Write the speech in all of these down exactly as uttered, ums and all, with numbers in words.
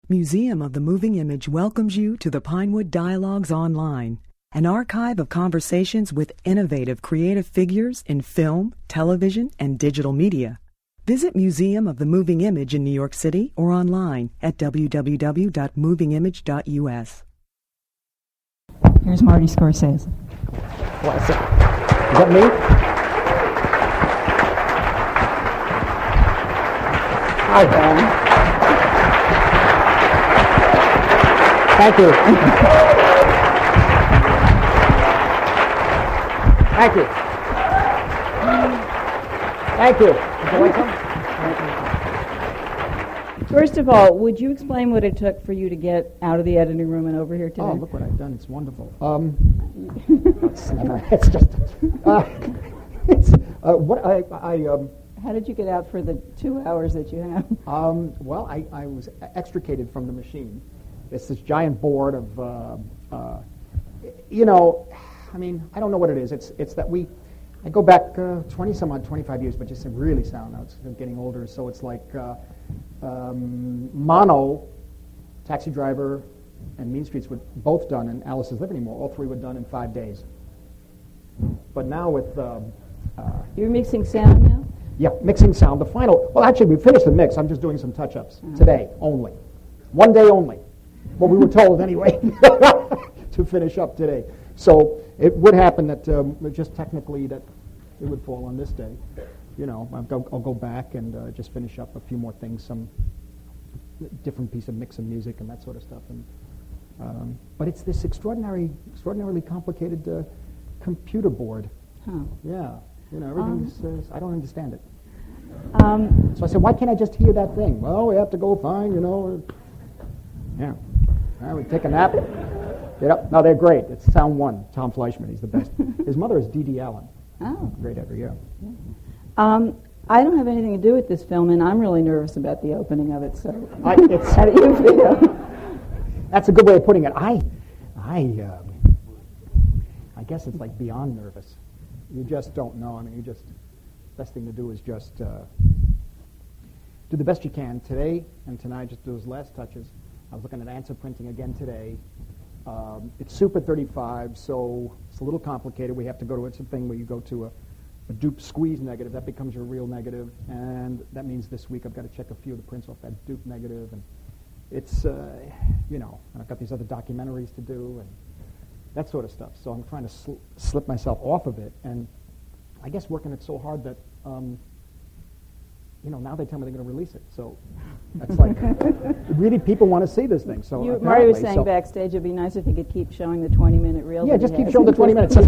Museum of the Moving Image welcomes you to the Pinewood Dialogues Online, an archive of conversations with innovative creative figures in film, television, and digital media. Visit Museum of the Moving Image in New York City or online at w w w dot moving image dot u s. Here's Marty Scorsese. What is it? Is that me? Hi, Ben. Thank you. Thank you. Thank you. Would you like some? First of all, would you explain what it took for you to get out of the editing room and over here today? Oh, look what I've done. It's wonderful. Um, it's, never, it's just, uh, it's, uh, what I, I um, How did you get out for the two hours that you have? Um, well, I, I was extricated from the machine. It's this giant board of, uh, uh, you know, I mean, I don't know what it is. It's it's that we, I go back uh, twenty some odd, twenty-five years, but just really sound now. It's getting older, so it's like uh, um, Mono, Taxi Driver, and Mean Streets were both done, and Alice's Live Anymore. All three were done in five days. But now with uh, uh, You're mixing sound now? Yeah, mixing sound. The final, well, actually, we finished the mix. I'm just doing some touch-ups mm-hmm. today only. One day only. Well, we were told anyway to finish up today. So it would happen that um, just technically that it would fall on this day. You know, I'll go, I'll go back and uh, just finish up a few more things, some different piece of mix of music and that sort of stuff. And um, but it's this extraordinary, extraordinarily complicated uh, computer board. Huh. Yeah, you know, everything's. Um, uh, I don't understand it. Um, so I said, why can't I just hear that thing? Well, we have to go find, you know. Yeah. Well, we take a nap. Get up. No, they're great. It's Sound One. Tom Fleischman. He's the best. His mother is Dee Dee Allen. Oh. Great every year. Yeah. Um, I don't have anything to do with this film, and I'm really nervous about the opening of it. So, I, it's, how do you feel? That's a good way of putting it. I, I, uh, I guess it's like beyond nervous. You just don't know. I mean, you just. Best thing to do is just uh, do the best you can today and tonight. Just do those last touches. I was looking at answer printing again today. Um, it's Super thirty-five, so it's a little complicated. We have to go to it's a thing where you go to a, a dupe squeeze negative. That becomes your real negative, and that means this week I've got to check a few of the prints off that dupe negative, and it's uh, you know, and I've got these other documentaries to do and that sort of stuff. So I'm trying to sl- slip myself off of it, and I guess working it so hard that, um, you know, now they tell me they're going to release it. So that's like, really, people want to see this thing. So you, Marty was saying so backstage, it'd be nice if he could keep showing the twenty-minute reel. Yeah, just keep showing the twenty minutes.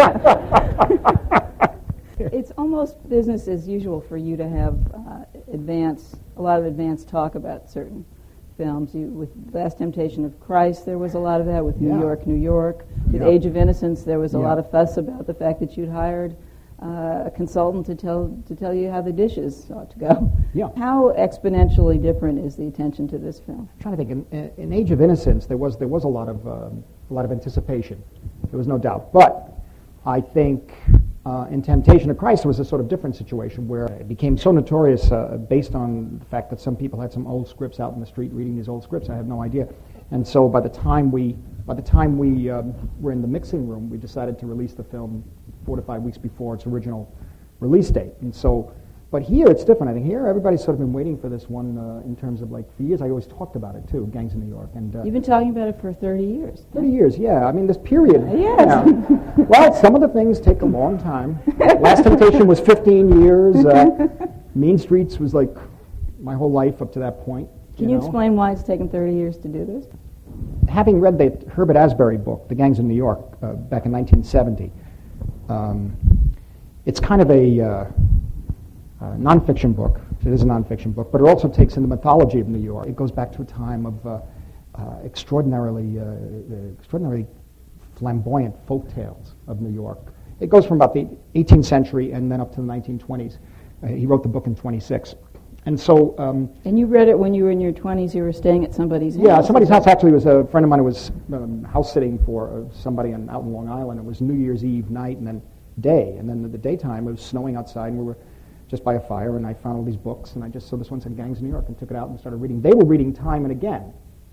It's almost business as usual for you to have uh, advance, a lot of advance talk about certain films. You, with Last Temptation of Christ, there was a lot of that. With New yeah. York, New York. With yeah. Age of Innocence, there was a yeah. lot of fuss about the fact that you'd hired Uh, a consultant to tell to tell you how the dishes ought to go. Yeah. How exponentially different is the attention to this film? I'm trying to think. In, in Age of Innocence, there was there was a lot of um, a lot of anticipation. There was no doubt. But I think uh, in Temptation of Christ, it was a sort of different situation where it became so notorious uh, based on the fact that some people had some old scripts out in the street reading these old scripts. I had no idea. And so by the time we by the time we um, were in the mixing room, we decided to release the film four to five weeks before its original release date. And so, but here it's different. I think here everybody's sort of been waiting for this one uh, in terms of like for years. I always talked about it too, Gangs of New York. And uh, you've been talking about it for thirty years. Thirty years, yeah. I mean, this period. Uh, yes. Yeah. Well, some of the things take a long time. Last Temptation was fifteen years. Uh, Mean Streets was like my whole life up to that point. Can you, you know? explain why it's taken thirty years to do this? Having read the Herbert Asbury book, The Gangs of New York, uh, back in nineteen seventy, um, it's kind of a uh, uh, nonfiction book. It is a nonfiction book, but it also takes in the mythology of New York. It goes back to a time of uh, uh, extraordinarily, uh, uh, extraordinarily flamboyant folk tales of New York. It goes from about the eighteenth century and then up to the nineteen twenties. Uh, he wrote the book in twenty-six. And so... Um, and you read it when you were in your twenties, you were staying at somebody's house? Yeah, somebody's house. Actually, was a friend of mine who was um, house-sitting for uh, somebody in, out in Long Island. It was New Year's Eve night and then day. And then in the daytime, it was snowing outside, and we were just by a fire, and I found all these books, and I just saw this one said Gangs of New York and took it out and started reading. They were reading time and again.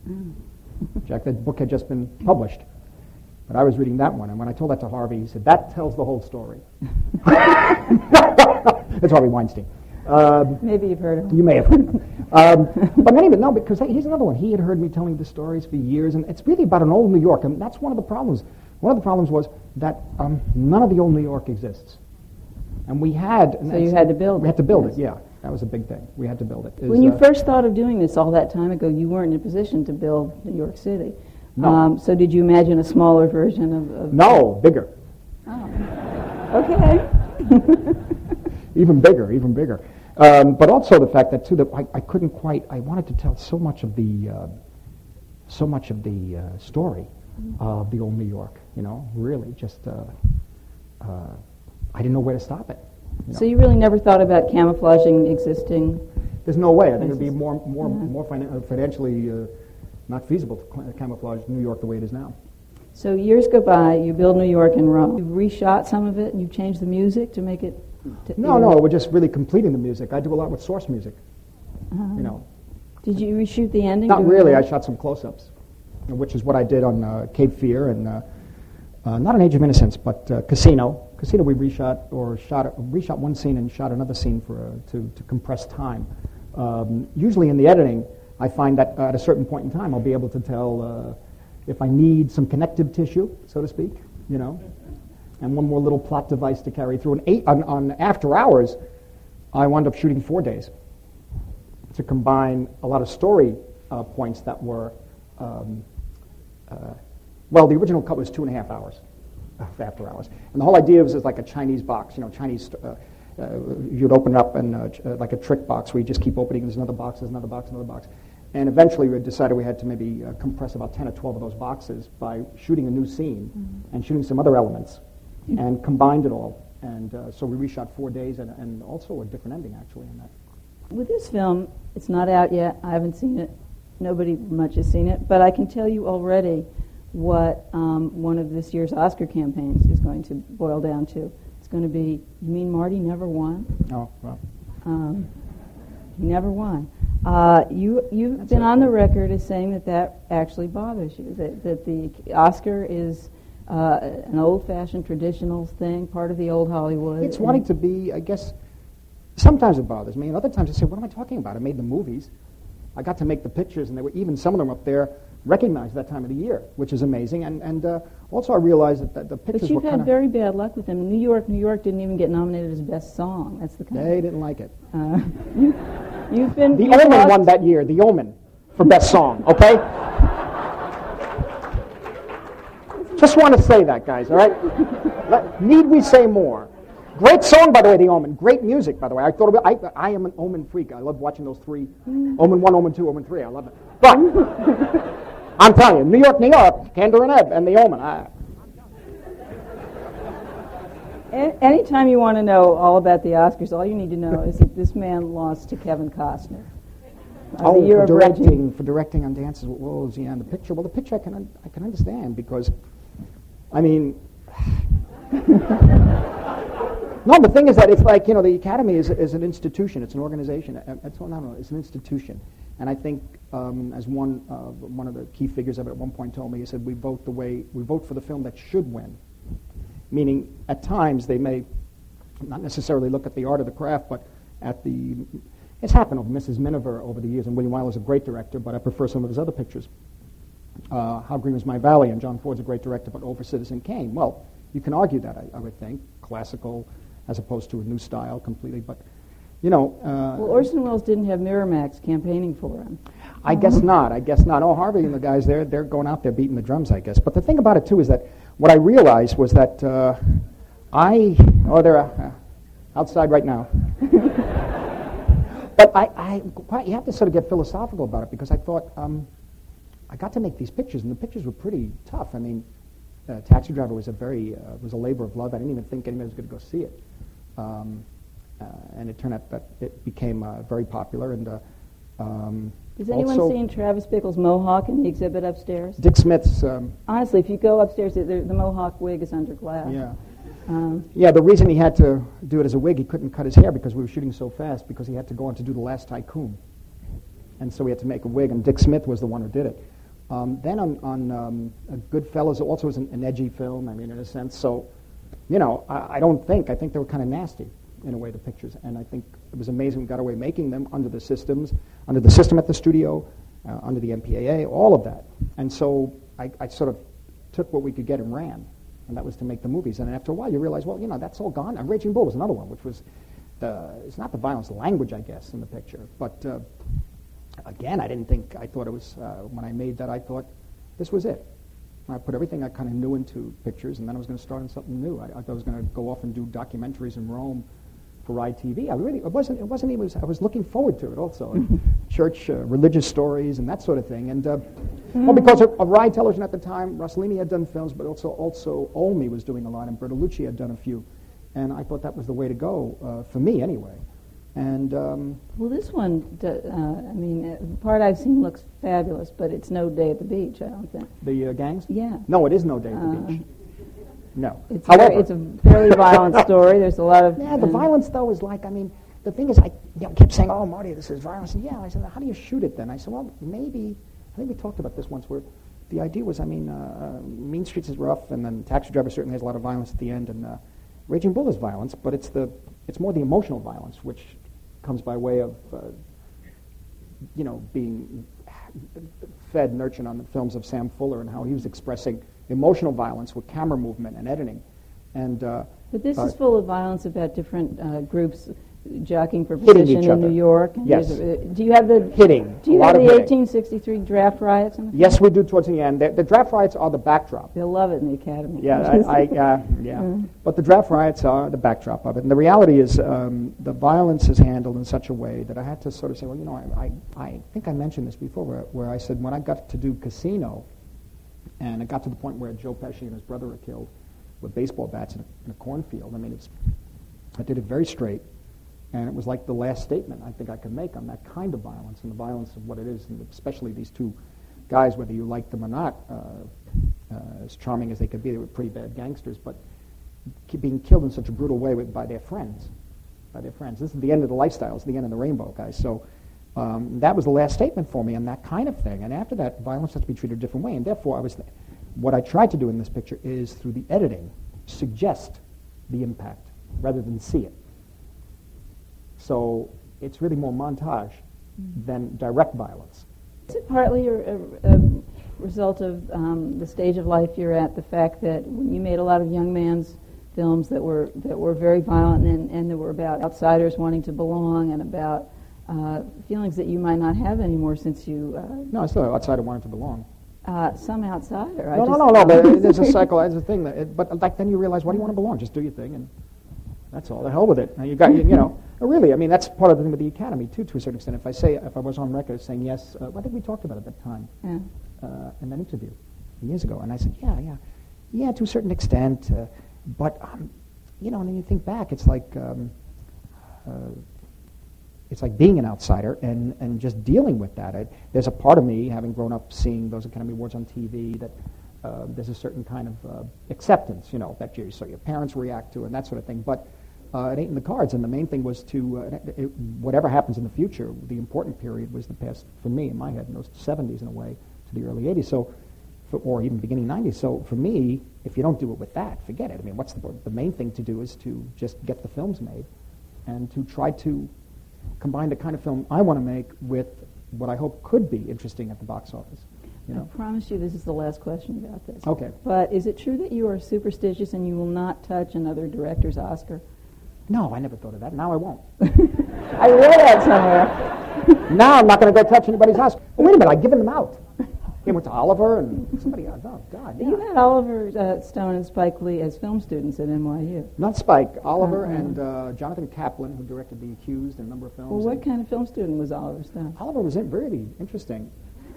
Jack, that book had just been published. But I was reading that one, and when I told that to Harvey, he said, that tells the whole story. It's Harvey Weinstein. Um, Maybe you've heard of him. You may have heard of him. Um, but many of it, no, because he's another one. He had heard me telling the stories for years, and it's really about an old New York, and that's one of the problems. One of the problems was that um, none of the old New York exists. And we had... And so you had to build it. We had to build yes. it, yeah. That was a big thing. We had to build it. it when was, you uh, first thought of doing this all that time ago, you weren't in a position to build New York City. No. Um, so did you imagine a smaller version of... of no, bigger. Oh. Okay. Even bigger, even bigger. Um, but also the fact that, too, that I, I couldn't quite... I wanted to tell so much of the... Uh, so much of the uh, story of the old New York, you know, really just... Uh, uh, I didn't know where to stop it. You know? So you really never thought about camouflaging existing... There's no way. I think it would be more, more, Yeah. more finan- financially uh, not feasible to cl- camouflage New York the way it is now. So years go by, you build New York in Rome. You reshot some of it, and you changed the music to make it... To, No, no, we're just really completing the music. I do a lot with source music, uh, you know. Did you reshoot the ending? Not Do really. I we- shot some close-ups, which is what I did on uh, Cape Fear and uh, uh, not on Age of Innocence, but uh, Casino. Casino we reshot or shot reshot one scene and shot another scene for uh, to to compress time. Um, usually in the editing, I find that uh, at a certain point in time, I'll be able to tell uh, if I need some connective tissue, so to speak, you know, and one more little plot device to carry through. And eight on, on After Hours, I wound up shooting four days to combine a lot of story uh, points that were, um, uh, well, the original cut was two and a half hours of After Hours. And the whole idea was, was like a Chinese box, you know, Chinese, uh, uh, you'd open it up and uh, ch- uh, like a trick box where you just keep opening, there's another box, there's another box, another box. And eventually we decided we had to maybe uh, compress about ten or twelve of those boxes by shooting a new scene mm-hmm. and shooting some other elements mm-hmm. and combined it all. And uh, so we reshot four days and, and also a different ending actually in that. With this film, it's not out yet. I haven't seen it. Nobody much has seen it. But I can tell you already what um, one of this year's Oscar campaigns is going to boil down to. It's going to be, you mean Marty never won? Oh, well. Um, he never won. Uh, you, you've That's been on the record as saying that that actually bothers you, that, that the Oscar is uh, an old-fashioned traditional thing, part of the old Hollywood. It's wanting to be, I guess, sometimes it bothers me, and other times I say, what am I talking about? I made the movies. I got to make the pictures, and there were even some of them up there recognized that time of the year, which is amazing. And, and uh, also I realized that, that the pictures But you've were had kind of... very bad luck with them. New York, New York didn't even get nominated as Best Song. That's the kind They of, didn't like it. Uh, you, you've been... The you've Omen lost- won that year, The Omen, for Best Song, okay? Just want to say that, guys, all right? Let, need we say more? Great song, by the way, The Omen. Great music, by the way. I thought about, I, I am an Omen freak. I love watching those three. Omen one, Omen two, Omen three. I love it. But I'm telling you, New York, New York, Kander and Ebb, and The Omen. I, A- Anytime you want to know all about the Oscars, all you need to know is that this man lost to Kevin Costner. Uh, oh, the year for of directing, Reggie. for directing on Dances with Wolves, yeah, and the picture. Well, the picture I can un- I can understand because, I mean, no. The thing is that it's like, you know, the Academy is is an institution. It's an organization. It's no, no, it's an institution. And I think, um, as one uh, one of the key figures of it at one point told me, he said, "We vote the way we vote for the film that should win." Meaning, at times they may not necessarily look at the art of the craft, but at the. It's happened with Missus Miniver over the years, and William Wyler's a great director, but I prefer some of his other pictures. Uh, How Green Was My Valley, and John Ford's a great director, but over Citizen Kane. Well, you can argue that, I, I would think, classical as opposed to a new style completely, but, you know... Uh, Well, Orson Welles didn't have Miramax campaigning for him. I guess not, I guess not. Oh, Harvey and the guys, they're, they're going out there beating the drums, I guess. But the thing about it, too, is that what I realized was that uh, I... Oh, they're uh, outside right now. But I, I, you have to sort of get philosophical about it, because I thought, um, I got to make these pictures, and the pictures were pretty tough. I mean, uh, Taxi Driver was a very, uh, was a labor of love. I didn't even think anyone was going to go see it. Um, uh, and it turned out that it became uh, very popular. And uh, um, Has anyone also seen Travis Bickle's mohawk in the exhibit upstairs? Dick Smith's... Um, Honestly, if you go upstairs, the, the mohawk wig is under glass. yeah. Um, Yeah, the reason he had to do it as a wig, he couldn't cut his hair because we were shooting so fast, because he had to go on to do The Last Tycoon. And so he had to make a wig, and Dick Smith was the one who did it. Um, then on, on um, Goodfellas also was an, an edgy film, I mean, in a sense. So, you know, I, I don't think, I think they were kind of nasty in a way, the pictures. And I think it was amazing we got away making them under the systems, under the system at the studio, uh, under the M P A A, all of that. And so I, I sort of took what we could get and ran. And that was to make the movies. And after a while, you realize, well, you know, that's all gone. And Raging Bull was another one, which was, the, it's not the violence, the language, I guess, in the picture. But uh, again, I didn't think, I thought it was, uh, when I made that, I thought this was it. I put everything I kind of knew into pictures, and then I was going to start on something new. I, I thought I was going to go off and do documentaries in Rome for Ride T V. I really, it wasn't, it wasn't even, I was looking forward to it also. And church, uh, religious stories, and that sort of thing. And, uh, well, because of, of Ride Television at the time, Rossellini had done films, but also, also Olmi was doing a lot, and Bertolucci had done a few. And I thought that was the way to go, uh, for me anyway. And um, well, this one, do, uh, I mean, uh, the part I've seen looks fabulous, but it's No Day at the Beach, I don't think. The uh, gangs? Yeah. No, it is No Day at the Uh, Beach. No. It's, However, very, it's a fairly violent story. There's a lot of... yeah, the uh, violence, though, is like, I mean, the thing is, I you know, kept saying, oh, Marty, this is violence. And yeah, I said, how do you shoot it then? I said, well, maybe, I think we talked about this once, where the idea was, I mean, uh, Mean Streets is rough, and then Taxi Driver certainly has a lot of violence at the end, and uh, Raging Bull is violence, but it's the it's more the emotional violence, which comes by way of, uh, you know, being fed, nurtured on the films of Sam Fuller and how he was expressing emotional violence with camera movement and editing. And uh, But this uh, is full of violence about different uh, groups jockeying for Hitting position each in other. New York. And Yes. there's a- Do you have the hitting. Do you a lot have of the hitting. eighteen sixty-three draft riots? In the film? Yes, we do towards the end. The, the draft riots are the backdrop. They'll love it in the Academy. Yeah, I, I uh, yeah. But the draft riots are the backdrop of it. And the reality is um, the violence is handled in such a way that I had to sort of say, well, you know, I, I, I think I mentioned this before, where, where I said when I got to do Casino, and it got to the point where Joe Pesci and his brother are killed with baseball bats in a, in a cornfield. I mean, it's, I did it very straight, and it was like the last statement I think I could make on that kind of violence and the violence of what it is, and especially these two guys, whether you like them or not, uh, uh, as charming as they could be, they were pretty bad gangsters, but ki- being killed in such a brutal way with, by their friends, by their friends. This is the end of the lifestyle. It's the end of the rainbow, guys. So um, that was the last statement for me on that kind of thing. And after that, violence has to be treated a different way. And therefore, I was th- what I tried to do in this picture is, through the editing, suggest the impact rather than see it. So it's really more montage than direct violence. Is it partly a, a, a result of um, the stage of life you're at, the fact that when you made a lot of young man's films that were that were very violent and, and that were about outsiders wanting to belong and about uh, feelings that you might not have anymore since you... Uh, No, it's not outside of wanting to belong. uh, some outsider. I No, no, just- no, no, but there's a cycle, there's a thing. That it, but like then you realize, why do you want to belong? Just do your thing, and that's all. The hell with it. Now you got, you, you know, really, I mean, that's part of the thing with the Academy, too, to a certain extent. If I say, if I was on record saying yes, uh, I think we talked about it at that time, Yeah. uh, in that interview years ago, and I said, yeah, yeah, yeah, to a certain extent, uh, but, um, you know, and then you think back, it's like, um, uh, it's like being an outsider and, and just dealing with that. I, there's a part of me, having grown up seeing those Academy Awards on T V, that uh, there's a certain kind of uh, acceptance, you know, that you, so your parents react to and that sort of thing. But uh, it ain't in the cards. And the main thing was to, uh, it, it, whatever happens in the future, the important period was the past, for me, in my head, in those seventies in a way, to the early eighties. So, for, or even beginning nineties. So for me, if you don't do it with that, forget it. I mean, what's the, the main thing to do is to just get the films made and to try to combine the kind of film I want to make with what I hope could be interesting at the box office. You know? I promise you this is the last question about this. Okay. But is it true that you are superstitious and you will not touch another director's Oscar? No, I never thought of that. Now I won't. I read that somewhere. Now I'm not going to go touch anybody's house. Oh, wait a minute, I've given them out. He went to Oliver and somebody else. Oh, God, yeah. You had Oliver uh, Stone and Spike Lee as film students at N Y U. Not Spike, Oliver Uh-huh. and uh, Jonathan Kaplan, who directed The Accused and a number of films. Well, what And kind of film student was Oliver Stone? Oliver was in, really interesting.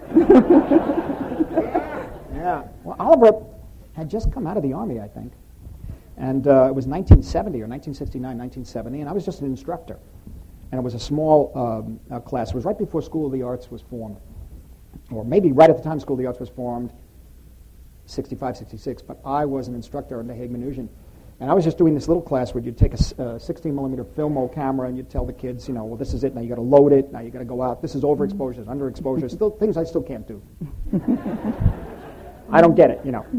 Yeah. Well, Oliver had just come out of the Army, I think. And uh, it was nineteen seventy or nineteen sixty-nine, nineteen seventy, and I was just an instructor. And it was a small um, uh, class. It was right before School of the Arts was formed. Or maybe right at the time School of the Arts was formed, sixty-five, sixty-six, but I was an instructor under Haig Manoogian. And I was just doing this little class where you'd take a s- uh, sixteen millimeter film roll camera and you'd tell the kids, you know, well, this is it. Now you got to load it. Now you got to go out. This is overexposure. It's underexposure. Still things I still can't do. I don't get it, you know.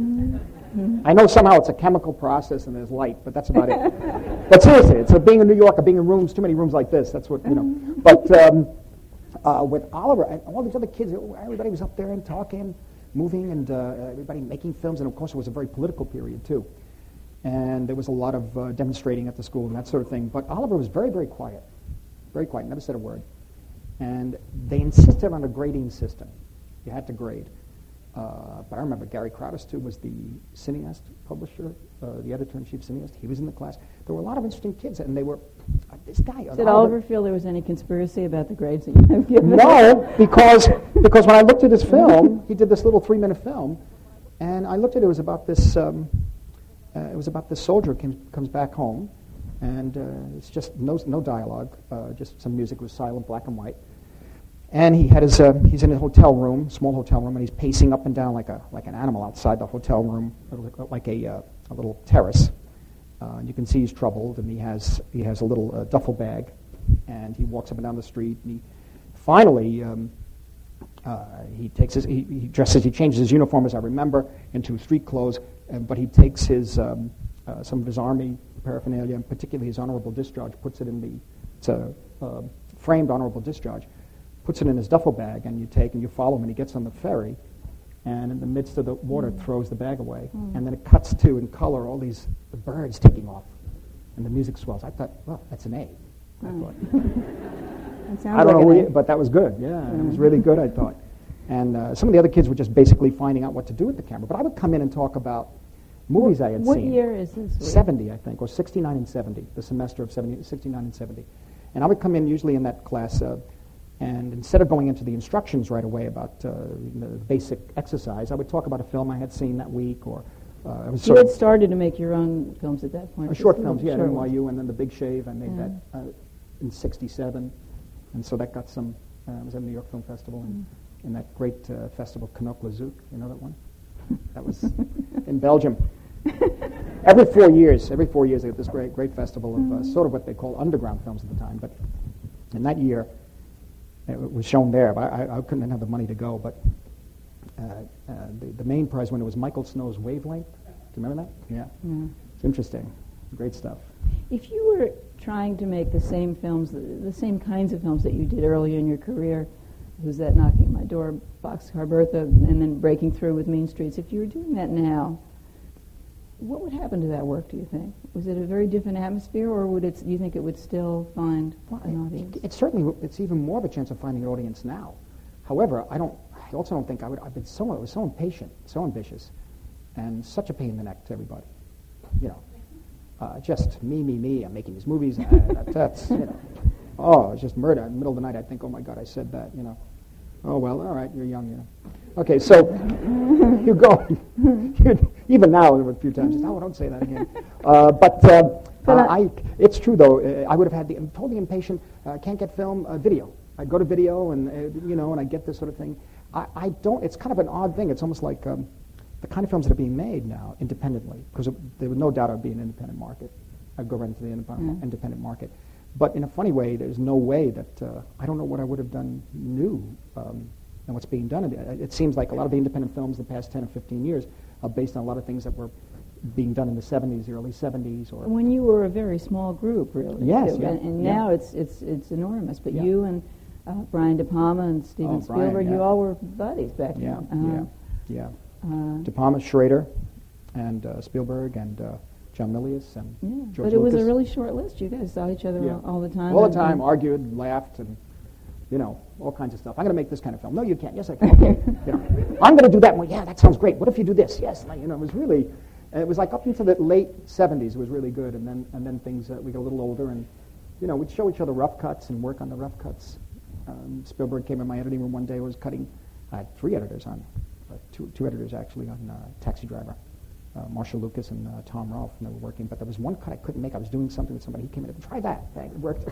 I know somehow it's a chemical process and there's light, but that's about it. But seriously, it's a, being in New York or being in rooms, too many rooms like this. That's what, you know. But um, uh, with Oliver and all these other kids, everybody was up there and talking, moving, and uh, everybody making films. And of course, it was a very political period too. And there was a lot of uh, demonstrating at the school and that sort of thing. But Oliver was very, very quiet, very quiet, never said a word. And they insisted on a grading system. You had to grade. Uh, but I remember Gary Crowdis, too, was the cineast publisher, uh, the editor-in-chief cineast. He was in the class. There were a lot of interesting kids, and they were, uh, this guy... Did Oliver feel there was any conspiracy about the grades that you have given? No, because because when I looked at his film, he did this little three-minute film, and I looked at it, it was about this, um, uh, it was about this soldier who comes back home, and uh, it's just no, no dialogue, uh, just some music. It was silent, black and white. And he had his, uh, he's in a hotel room, small hotel room, and he's pacing up and down like a like an animal outside the hotel room, like a uh, a little terrace. Uh, and you can see he's troubled, and he has he has a little uh, duffel bag, and he walks up and down the street. And he finally um, uh, he takes his he, he dresses he changes his uniform, as I remember, into street clothes. Uh, but he takes his um, uh, some of his army paraphernalia, and particularly his honorable discharge, puts it in the it's a uh, framed honorable discharge. Puts it in his duffel bag, and you take and you follow him, and he gets on the ferry, and in the midst of the water mm. throws the bag away, mm. and then it cuts to, in color, all these the birds taking off, and the music swells. I thought, well, that's an A. I mm. thought. That sounds I don't like know, an where A. but that was good. Yeah, mm. it was really good, I thought. And uh, some of the other kids were just basically finding out what to do with the camera. But I would come in and talk about movies what, I had what seen. What year is this? seventy, I think, or sixty-nine and seventy, the semester of seventy, sixty-nine and seventy. And I would come in usually in that class, uh, and instead of going into the instructions right away about uh, the basic exercise, I would talk about a film I had seen that week, or uh, I was you sort had of started to make your own films at that point. uh, short films, yeah, at short N Y U, ones. and then The Big Shave. I made Yeah. that uh, in sixty-seven, and so that got some. Uh, I was at the New York Film Festival, and Mm. in that great uh, festival, Knokke-Lezoek. You know that one? That was in Belgium. Every four years, every four years, they get this great, great festival of uh, sort of what they call underground films at the time. But in that year, it was shown there. But I, I couldn't have the money to go. But uh, uh, the, the main prize winner was Michael Snow's Wavelength. Do you remember that? Yeah. Yeah. It's interesting. Great stuff. If you were trying to make the same films, the, the same kinds of films that you did earlier in your career, Who's That Knocking at My Door, Boxcar Bertha, and then breaking through with Mean Streets, if you were doing that now, what would happen to that work, do you think? Was it a very different atmosphere, or would it, do you think it would still find Well, an audience? It, it certainly, it's even more of a chance of finding an audience now. However, I don't, I also don't think I would, I've been so, I was so impatient, so ambitious, and such a pain in the neck to everybody. You know, uh, just me, me, me, I'm making these movies, uh, that, that's, you know, oh, it's just murder. In the middle of the night, I think, oh my God, I said that, you know. Oh, well, all right, you're young, you know. Okay, so you go, even now, a few times, oh, don't say that again. Uh, but uh, But uh, I- I, it's true, though, uh, I would have had the, I'm totally impatient, uh, can't get film, uh, video. I'd go to video, and, uh, you know, and I get this sort of thing. I, I don't, it's kind of an odd thing. It's almost like um, the kind of films that are being made now independently, because there was no doubt it would be an independent market. I'd go right into the independent, Mm. independent market. But in a funny way, there's no way that, uh, I don't know what I would have done new um, than what's being done. It, it seems like a lot of the independent films the past ten or fifteen years are based on a lot of things that were being done in the seventies, the early seventies. Or When you were a very small group, really. Yes, too. yeah, And, and yeah. now it's it's it's enormous. But Yeah. you and uh, Brian De Palma and Steven Oh, Brian, Spielberg, yeah. you all were buddies back Yeah, then. yeah, yeah. Uh, De Palma, Schrader, and uh, Spielberg, and uh, John Milius, and yeah, George but it was a Lucas. really short list. You guys saw each other Yeah. all, all the time. All the and- time, and- argued, laughed, and, you know, all kinds of stuff. I'm going to make this kind of film. No, you can't. Yes, I can. Okay. You know, I'm going to do that. Well, yeah, that sounds great. What if you do this? Yes. Like, you know, it was really, and it was like up into the late seventies. It was really good, and then and then things uh, we got a little older, and you know, we'd show each other rough cuts and work on the rough cuts. Um, Spielberg came in my editing room one day. I was cutting. I had three editors on, uh, two two editors actually on uh, Taxi Driver. Uh, Marshall Lucas and uh, Tom Rolfe, and they were working, but there was one cut I couldn't make. I was doing something with somebody. He came in and try that. Bang, it worked.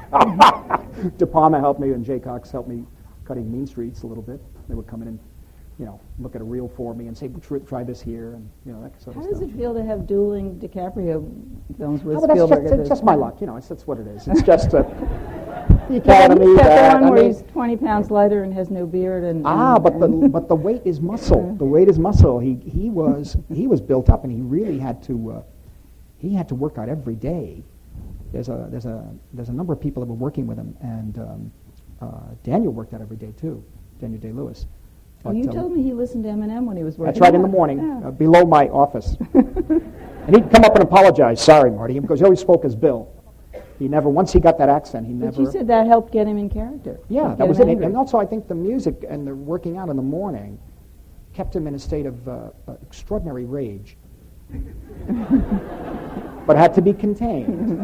De Palma helped me, and Jay Cox helped me cutting Mean Streets a little bit. They would come in and you know, look at a reel for me and say, well, try, try this here, and you know, that sort How of does stuff. it feel to have dueling DiCaprio films with Oh, well, that's Spielberg? just, at it's this just my point? luck, you know. It's, that's what it is. It's just uh, the Yeah, Academy. he's got that, the one I where mean- he's twenty pounds lighter and has no beard. And, Ah, and, but the and but the weight is muscle. The weight is muscle. He he was he was built up, and he really had to uh, he had to work out every day. There's a there's a there's a number of people that were working with him, and um, uh, Daniel worked out every day too. Daniel Day-Lewis. Oh, you But, um, told me he listened to Eminem when he was working. That's right, in out. the morning, Yeah. uh, below my office. And he'd come up and apologize. Sorry, Marty, because he always spoke as Bill. He never, once he got that accent, he never... But you said that helped get him in character. Yeah, Get that was him it. angry. And also, I think the music and the working out in the morning kept him in a state of uh, uh, extraordinary rage. But had to be contained.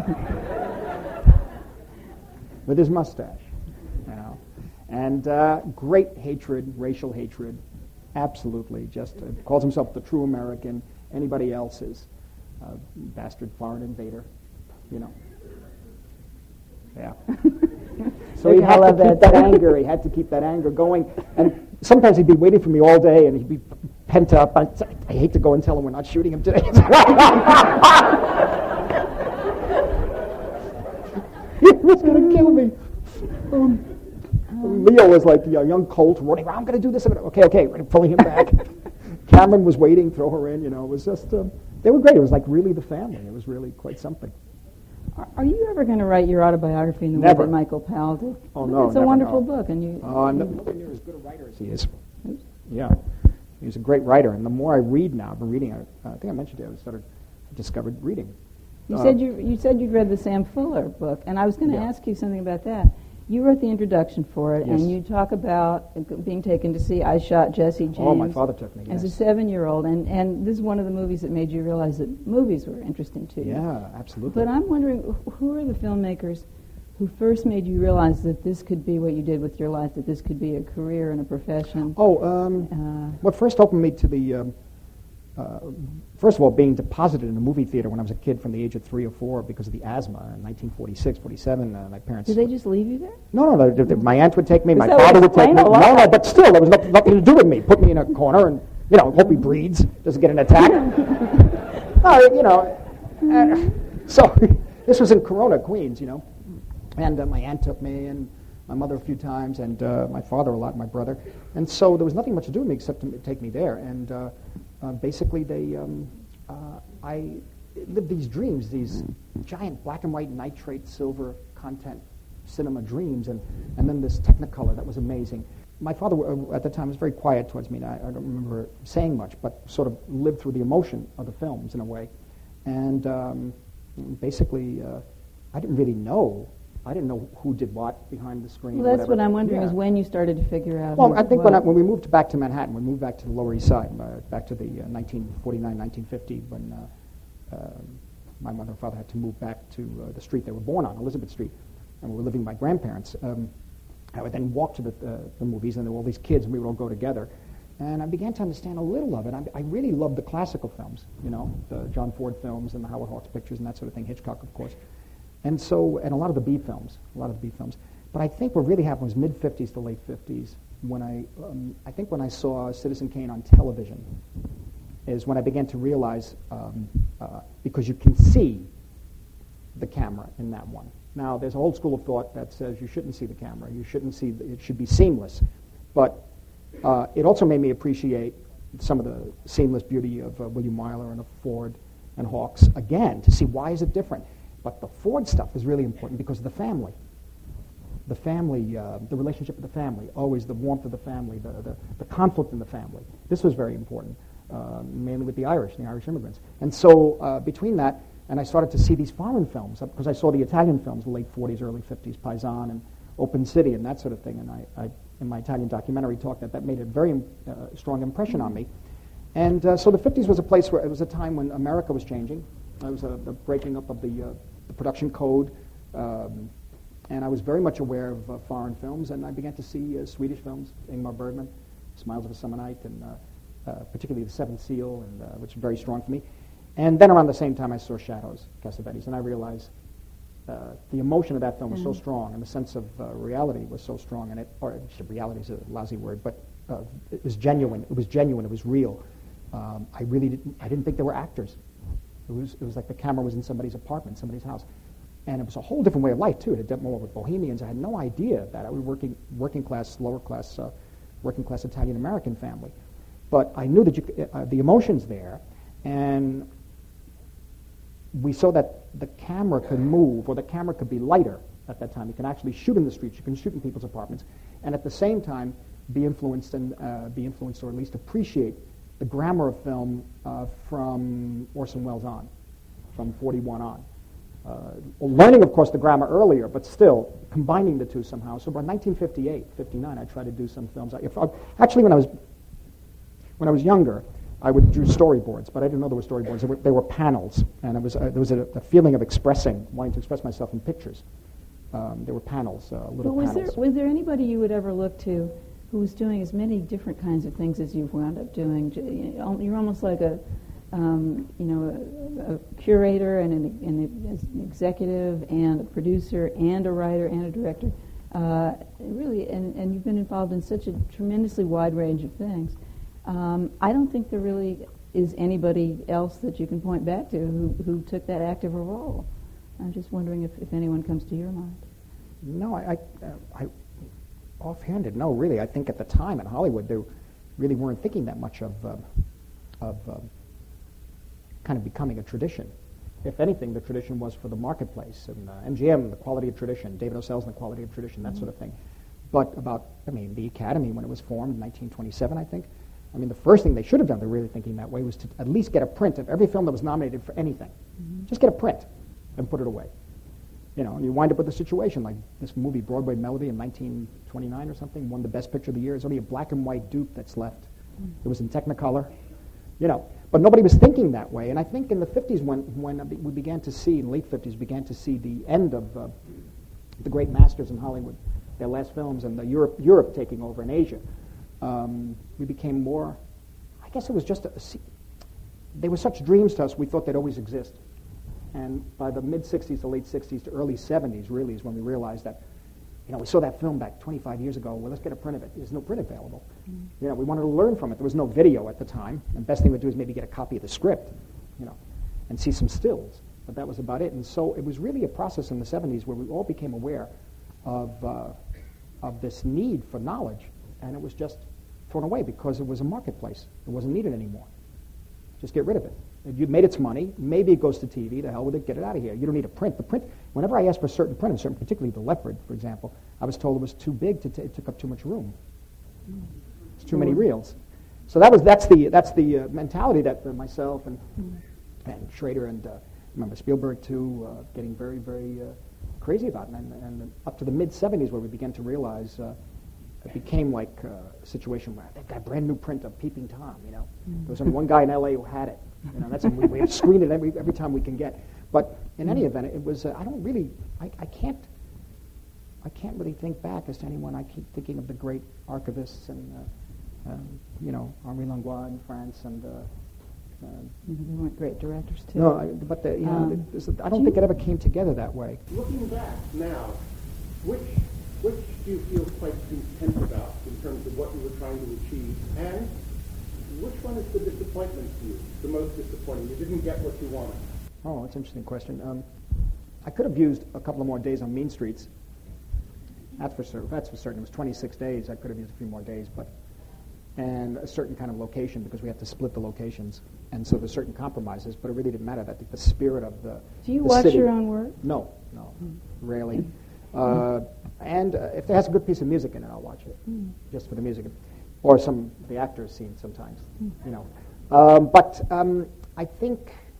With his mustache, you know. And uh, great hatred, racial hatred, absolutely. Just uh, calls himself the true American. Anybody else is a bastard foreign invader, you know. Yeah. So They're he gonna had to love keep that that too. anger. He had to keep that anger going. And sometimes he'd be waiting for me all day, and he'd be pent up. I, I hate to go and tell him we're not shooting him today. He was going to kill me. Um, Leo was like a young colt running around. I'm going to do this. I'm gonna, okay, okay, pulling him back. Cameron was waiting, throw her in. You know, it was just. Um, they were great. It was like really the family. It was really quite something. Are, are you ever going to write your autobiography in the Never. way that Michael Powell did? Oh, no, It's a never, wonderful no. book, and you. Oh, I'm nowhere near as good a writer as he is. Yeah, he's a great writer. And the more I read now, I've been reading. I, I think I mentioned it. I started, discovered reading. You Uh, said you you said you'd read the Sam Fuller book, and I was going to Yeah. ask you something about that. You wrote the introduction for it, Yes. and you talk about being taken to see I Shot Jesse James. Oh, my father took me. As a Yes. seven-year-old, and, and this is one of the movies that made you realize that movies were interesting to you. Yeah, absolutely. But I'm wondering, wh- who are the filmmakers who first made you realize that this could be what you did with your life, that this could be a career and a profession? Oh, um, Uh, what first opened me to the, um, uh, first of all, being deposited in a movie theater when I was a kid from the age of three or four because of the asthma in nineteen forty-six, forty-seven. Uh, my parents... did they just leave you there? No, no, they- they- my aunt would take me, my Because that father would would take me. explain a No, lot. no, but still, there was no, nothing to do with me. Put me in a corner and, you know, hope he breathes, doesn't get an attack. No, you know, uh, so this was in Corona, Queens, you know, and uh, my aunt took me and my mother a few times and uh, my father a lot, my brother. And so there was nothing much to do with me except to take me there. And uh, uh, basically they, um, uh, I lived these dreams, these giant black and white nitrate silver content cinema dreams, and, and then this Technicolor that was amazing. My father uh, at the time was very quiet towards me, and I, I don't remember saying much, but sort of lived through the emotion of the films in a way. And um, basically, uh, I didn't really know. I didn't know who did what behind the screen. Well, that's whatever. what I'm wondering Yeah. is when you started to figure out. Well, who I think what. when, I, when we moved back to Manhattan, we moved back to the Lower East Side, uh, back to the uh, nineteen forty-nine, nineteen fifty, when uh, uh, my mother and father had to move back to uh, the street they were born on, Elizabeth Street, and we were living with my grandparents. Um, I would then walk to the, uh, the movies, and there were all these kids, and we would all go together. And I began to understand a little of it. I, I really loved the classical films, you know, the John Ford films and the Howard Hawks pictures and that sort of thing, Hitchcock, of course. And so, and a lot of the B films, a lot of the B films. But I think what really happened was mid-fifties to late fifties, when I, um, I think when I saw Citizen Kane on television, is when I began to realize, um, uh, because you can see the camera in that one. Now, there's a whole school of thought that says you shouldn't see the camera. You shouldn't see, the, it should be seamless. But uh, it also made me appreciate some of the seamless beauty of uh, William Wyler and of Ford and Hawks again, to see why is it different. But the Ford stuff is really important because of the family. The family, uh, the relationship of the family, always the warmth of the family, the, the, the conflict in the family. This was very important, uh, mainly with the Irish, the Irish immigrants. And so uh, between that, and I started to see these foreign films, because I saw the Italian films, the late forties, early fifties, Paisan and Open City and that sort of thing. And I, I in my Italian documentary, talked that that made a very uh, strong impression on me. And uh, so the fifties was a place where it was a time when America was changing. It was a, the breaking up of the, uh, the production code. Um, and I was very much aware of uh, foreign films, and I began to see uh, Swedish films, Ingmar Bergman, Smiles of a Summer Night, and uh, uh, particularly The Seventh Seal, and, uh, which was very strong for me. And then around the same time, I saw Shadows, Cassavetes, and I realized uh, the emotion of that film was so strong, and the sense of uh, reality was so strong, and it, or reality is a lousy word, but uh, it was genuine. It was genuine. It was real. Um, I really didn't. I didn't think they were actors. It was. It was like the camera was in somebody's apartment, somebody's house, and it was a whole different way of life too. It had more with Bohemians. I had no idea that I was working working class, lower class, uh, working class Italian American family, but I knew that you, uh, the emotions there, and we saw that the camera could move, or the camera could be lighter at that time. You can actually shoot in the streets. You can shoot in people's apartments, and at the same time be influenced and uh, be influenced, or at least appreciate the grammar of film uh, from Orson Welles on, from forty-one on. Uh, learning, of course, the grammar earlier, but still combining the two somehow. So by nineteen fifty-eight, fifty-nine, I tried to do some films. I, if I, actually, when I was when I was younger, I would do storyboards, but I didn't know there were storyboards. They were, they were panels, and it was uh, there was a, a feeling of expressing, wanting to express myself in pictures. Um, there were panels, uh, little but was panels. There, was there anybody you would ever look to who was doing as many different kinds of things as you've wound up doing? You're almost like a, um, you know, a, a curator and an, and an executive and a producer and a writer and a director. Uh, really, and, and you've been involved in such a tremendously wide range of things. Um, I don't think there really is anybody else that you can point back to who, who took that active a role. I'm just wondering if, if anyone comes to your mind. No, I, I, uh, I offhanded, no, really. I think at the time in Hollywood, they really weren't thinking that much of, uh, of uh, kind of becoming a tradition. If anything, the tradition was for the marketplace, and uh, M G M, the quality of tradition, David O. Selznick, the quality of tradition, that mm-hmm. sort of thing. But about, I mean, the Academy, when it was formed in nineteen twenty-seven, I think, I mean, the first thing they should have done, they're really thinking that way, was to at least get a print of every film that was nominated for anything. Mm-hmm. Just get a print and put it away. You know, and you wind up with a situation like this movie, Broadway Melody, in nineteen twenty-nine or something, won the Best Picture of the Year. There's only a black and white dupe that's left. Mm. It was in Technicolor. You know, but nobody was thinking that way. And I think in the fifties, when when we began to see, in the late fifties, began to see the end of uh, the great masters in Hollywood, their last films, and the Europe, Europe taking over in Asia, um, we became more, I guess it was just, a, they were such dreams to us, we thought they'd always exist. And by the mid-sixties to late sixties to early seventies, really, is when we realized that, you know, we saw that film back twenty-five years ago. Well, let's get a print of it. There's no print available. Mm-hmm. You know, we wanted to learn from it. There was no video at the time. And the best thing to do is maybe get a copy of the script, you know, and see some stills. But that was about it. And so it was really a process in the seventies where we all became aware of uh, of this need for knowledge, and it was just thrown away because it was a marketplace. It wasn't needed anymore. Just get rid of it. You've made its money. Maybe it goes to T V. The hell with it. Get it out of here. You don't need a print. The print. Whenever I asked for a certain print, certain, particularly the Leopard, for example, I was told it was too big. To t- it took up too much room. It's too many reels. So that was that's the that's the uh, mentality that uh, myself and and Schrader and uh, remember Spielberg too uh, getting very very uh, crazy about it. And, and up to the mid seventies where we began to realize. Uh, It became like uh, a situation where they've got a brand new print of Peeping Tom, you know. Mm. There was only one guy in L A who had it. You know, that's we, we have screened it every, every time we can get. But in mm. any event, it was, uh, I don't really, I, I can't, I can't really think back as to anyone. I keep thinking of the great archivists and, uh, um, you know, Henri Langlois in France and, uh, uh, they weren't great directors too. No, I, but the, you know, um, the, I don't think it ever came together that way. Looking back now, which Which do you feel quite content about in terms of what you were trying to achieve? And which one is the disappointment to you, the most disappointing? You didn't get what you wanted. Oh, that's an interesting question. Um, I could have used a couple of more days on Mean Streets. That's for certain. That's for certain. It was twenty-six days. I could have used a few more days, but and a certain kind of location because we had to split the locations, and so there's certain compromises. But it really didn't matter. I think the spirit of the do you the watch city, your own work? No, no, mm. rarely. Uh, and uh, if it has a good piece of music in it, I'll watch it, mm. just for the music, or some the actors scene sometimes, mm. you know. Um, but um, I think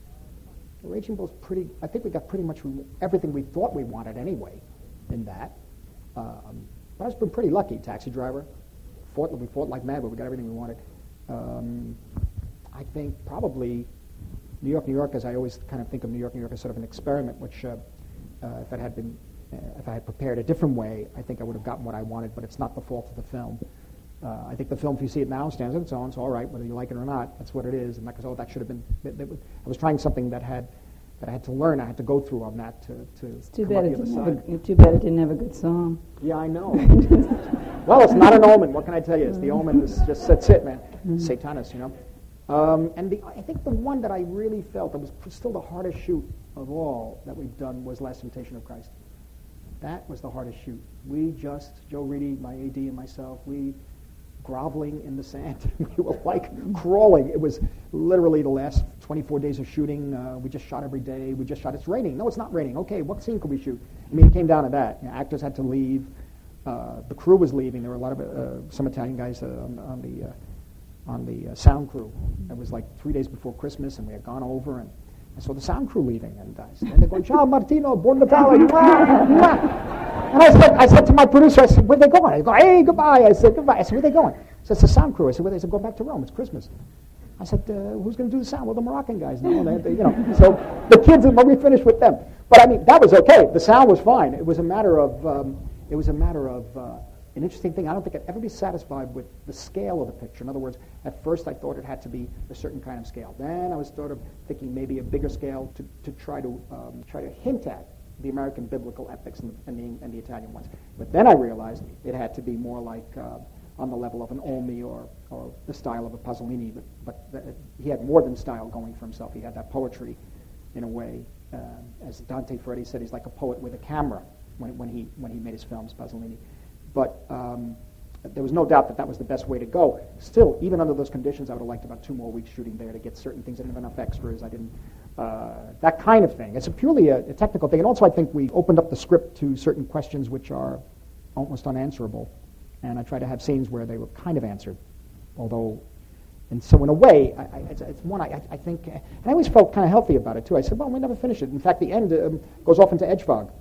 Raging Bull's pretty. I think we got pretty much everything we thought we wanted anyway, in that. Um, but I've been pretty lucky. Taxi Driver, fought we fought like mad, but we got everything we wanted. Um, I think probably New York, New York, as I always kind of think of New York, New York as sort of an experiment, which uh, uh, if it had been. Uh, if I had prepared a different way, I think I would have gotten what I wanted, but it's not the fault of the film. Uh, I think the film, if you see it now, stands on its own. It's all right, whether you like it or not. That's what it is. And because, oh, that should have been... That, that was, I was trying something that had that I had to learn. I had to go through on that to, to it's too come bad up it the other didn't side. have a, too bad it didn't have a good song. Yeah, I know. Well, it's not an omen. What can I tell you? It's the omen is just, that's it, man. Satanas, you know. Um, and the, I think the one that I really felt that was still the hardest shoot of all that we've done was Last Temptation of Christ. That was the hardest shoot. We just, Joe Reedy, my A D, and myself, we groveling in the sand. We were like crawling. It was literally the last twenty-four days of shooting. Uh, we just shot every day. We just shot. It's raining. No, it's not raining. Okay, what scene could we shoot? I mean, it came down to that. You know, actors had to leave. Uh, the crew was leaving. There were a lot of uh, some Italian guys uh, on, on the uh, on the uh, sound crew. It was like three days before Christmas, and we had gone over, and I saw the sound crew leaving, and, uh, and they're going, "Ciao, Martino, buon Natale." And I said, I said to my producer, I said, "Where are they going?" I go, "Hey, goodbye." I said, "Goodbye." I said, "Where are they going?" I said, "It's the sound crew." I said, "Where?" They said, "Go back to Rome. It's Christmas." I said, uh, "Who's going to do the sound?" "Well, the Moroccan guys." No, they, they, you know. So the kids, when we finished with them, but I mean, that was okay. The sound was fine. It was a matter of, um, it was a matter of. Uh, An interesting thing, I don't think I'd ever be satisfied with the scale of the picture. In other words, at first I thought it had to be a certain kind of scale. Then I was sort of thinking maybe a bigger scale to, to try to um, try to hint at the American biblical epics and the, and the, and the Italian ones. But then I realized it had to be more like uh, on the level of an Olmi or, or the style of a Pasolini. But, but the, he had more than style going for himself. He had that poetry in a way. Uh, as Dante Ferretti said, he's like a poet with a camera when, when, he, when he made his films, Pasolini. But um, there was no doubt that that was the best way to go. Still, even under those conditions, I would have liked about two more weeks shooting there to get certain things. I didn't have enough extras. I didn't, uh, that kind of thing. It's a purely a, a technical thing. And also I think we opened up the script to certain questions which are almost unanswerable. And I tried to have scenes where they were kind of answered. Although, and so in a way, I, I, it's, it's one I, I think, and I always felt kind of healthy about it too. I said, well, we never finish it. In fact, the end um, goes off into edge fog.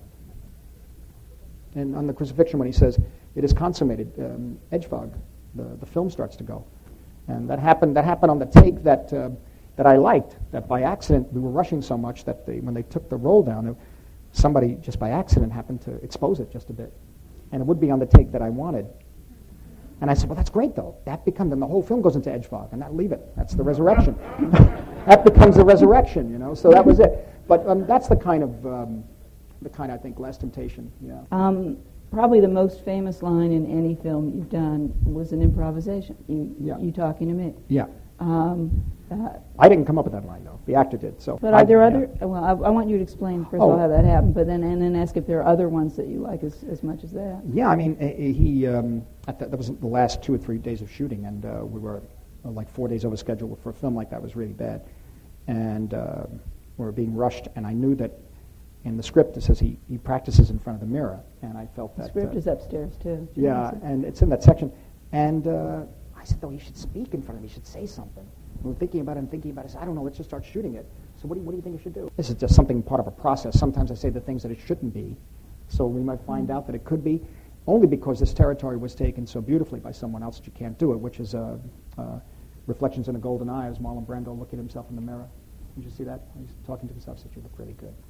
And on the crucifixion when he says, "It is consummated," um, edge fog, the, the film starts to go. And that happened That happened on the take that uh, that I liked, that by accident, we were rushing so much that they, when they took the roll down, somebody just by accident happened to expose it just a bit. And it would be on the take that I wanted. And I said, well, that's great, though. That becomes, then the whole film goes into edge fog, and that leave it. That's the resurrection. That becomes the resurrection, you know, so that was it. But um, that's the kind of... Um, the kind, I think, Last Temptation, yeah. Um, probably the most famous line in any film you've done was an improvisation. You, yeah. you talking to me. Yeah. Um, uh, I didn't come up with that line, though. The actor did. So. But are I, there yeah. other? Well, I, I want you to explain first oh. of all how that happened, but then and then ask if there are other ones that you like as, as much as that. Yeah, I mean, he. Um, at the, that was the last two or three days of shooting, and uh, we were uh, like four days over schedule for a film like that. Was really bad, and uh, we were being rushed. And I knew that. In the script, it says he, he practices in front of the mirror, and I felt that... The script uh, is upstairs, too. Yeah, and it's in that section. And uh, I said, though, he should speak in front of me. He should say something. We were thinking about it and thinking about it. I said, I don't know, let's just start shooting it. So what do you, what do you think I should do? This is just something part of a process. Sometimes I say the things that it shouldn't be, so we might find mm-hmm. out that it could be, only because this territory was taken so beautifully by someone else that you can't do it, which is uh, uh, Reflections in a Golden Eye, as Marlon Brando looking at himself in the mirror. Did you see that? He's talking to himself, said, you look really good.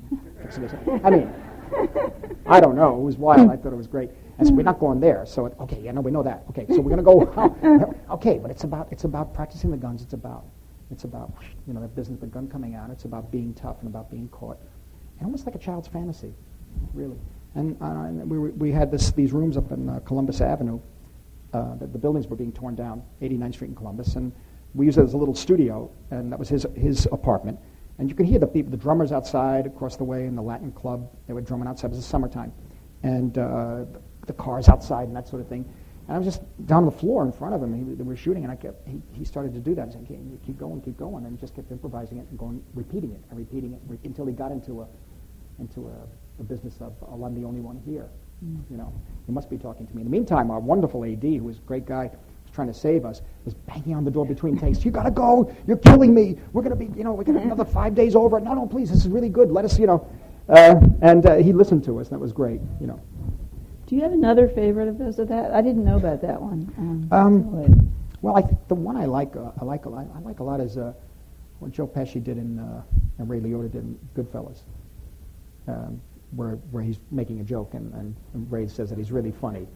I mean, I don't know. It was wild. I thought it was great. I said, we're not going there. So, it, okay, yeah, no, we know that. Okay, so we're going to go. Oh, okay, but it's about it's about practicing the guns. It's about it's about you know that business, the gun coming out. It's about being tough and about being caught, and almost like a child's fantasy, really. And, uh, and we we had this these rooms up in uh, Columbus Avenue. Uh, the, the buildings were being torn down, eighty-ninth Street in Columbus, and we used it as a little studio, and that was his his apartment. And you can hear the people, the drummers outside across the way in the Latin club. They were drumming outside. It was the summertime. And uh, the, the cars outside and that sort of thing. And I was just down on the floor in front of him. He, they were shooting, and I kept, he, he started to do that. I said, okay, keep going, keep going. And he just kept improvising it and going, repeating it and repeating it re- until he got into a into a, a business of, oh, I'm the only one here. Mm. You know, he must be talking to me. In the meantime, our wonderful A D, who was a great guy, trying to save us, was banging on the door between takes. You gotta go. You're killing me. We're gonna be, you know, we're gonna another five days over. No, no, please. This is really good. Let us, you know. Uh, and uh, he listened to us. And that was great. You know. Do you have another favorite of those of that? I didn't know about that one. Um, um, well, I think the one I like, uh, I like a lot. I like a lot is uh, what Joe Pesci did in uh, and Ray Liotta did in Goodfellas, um, where where he's making a joke and, and, and Ray says that he's really funny.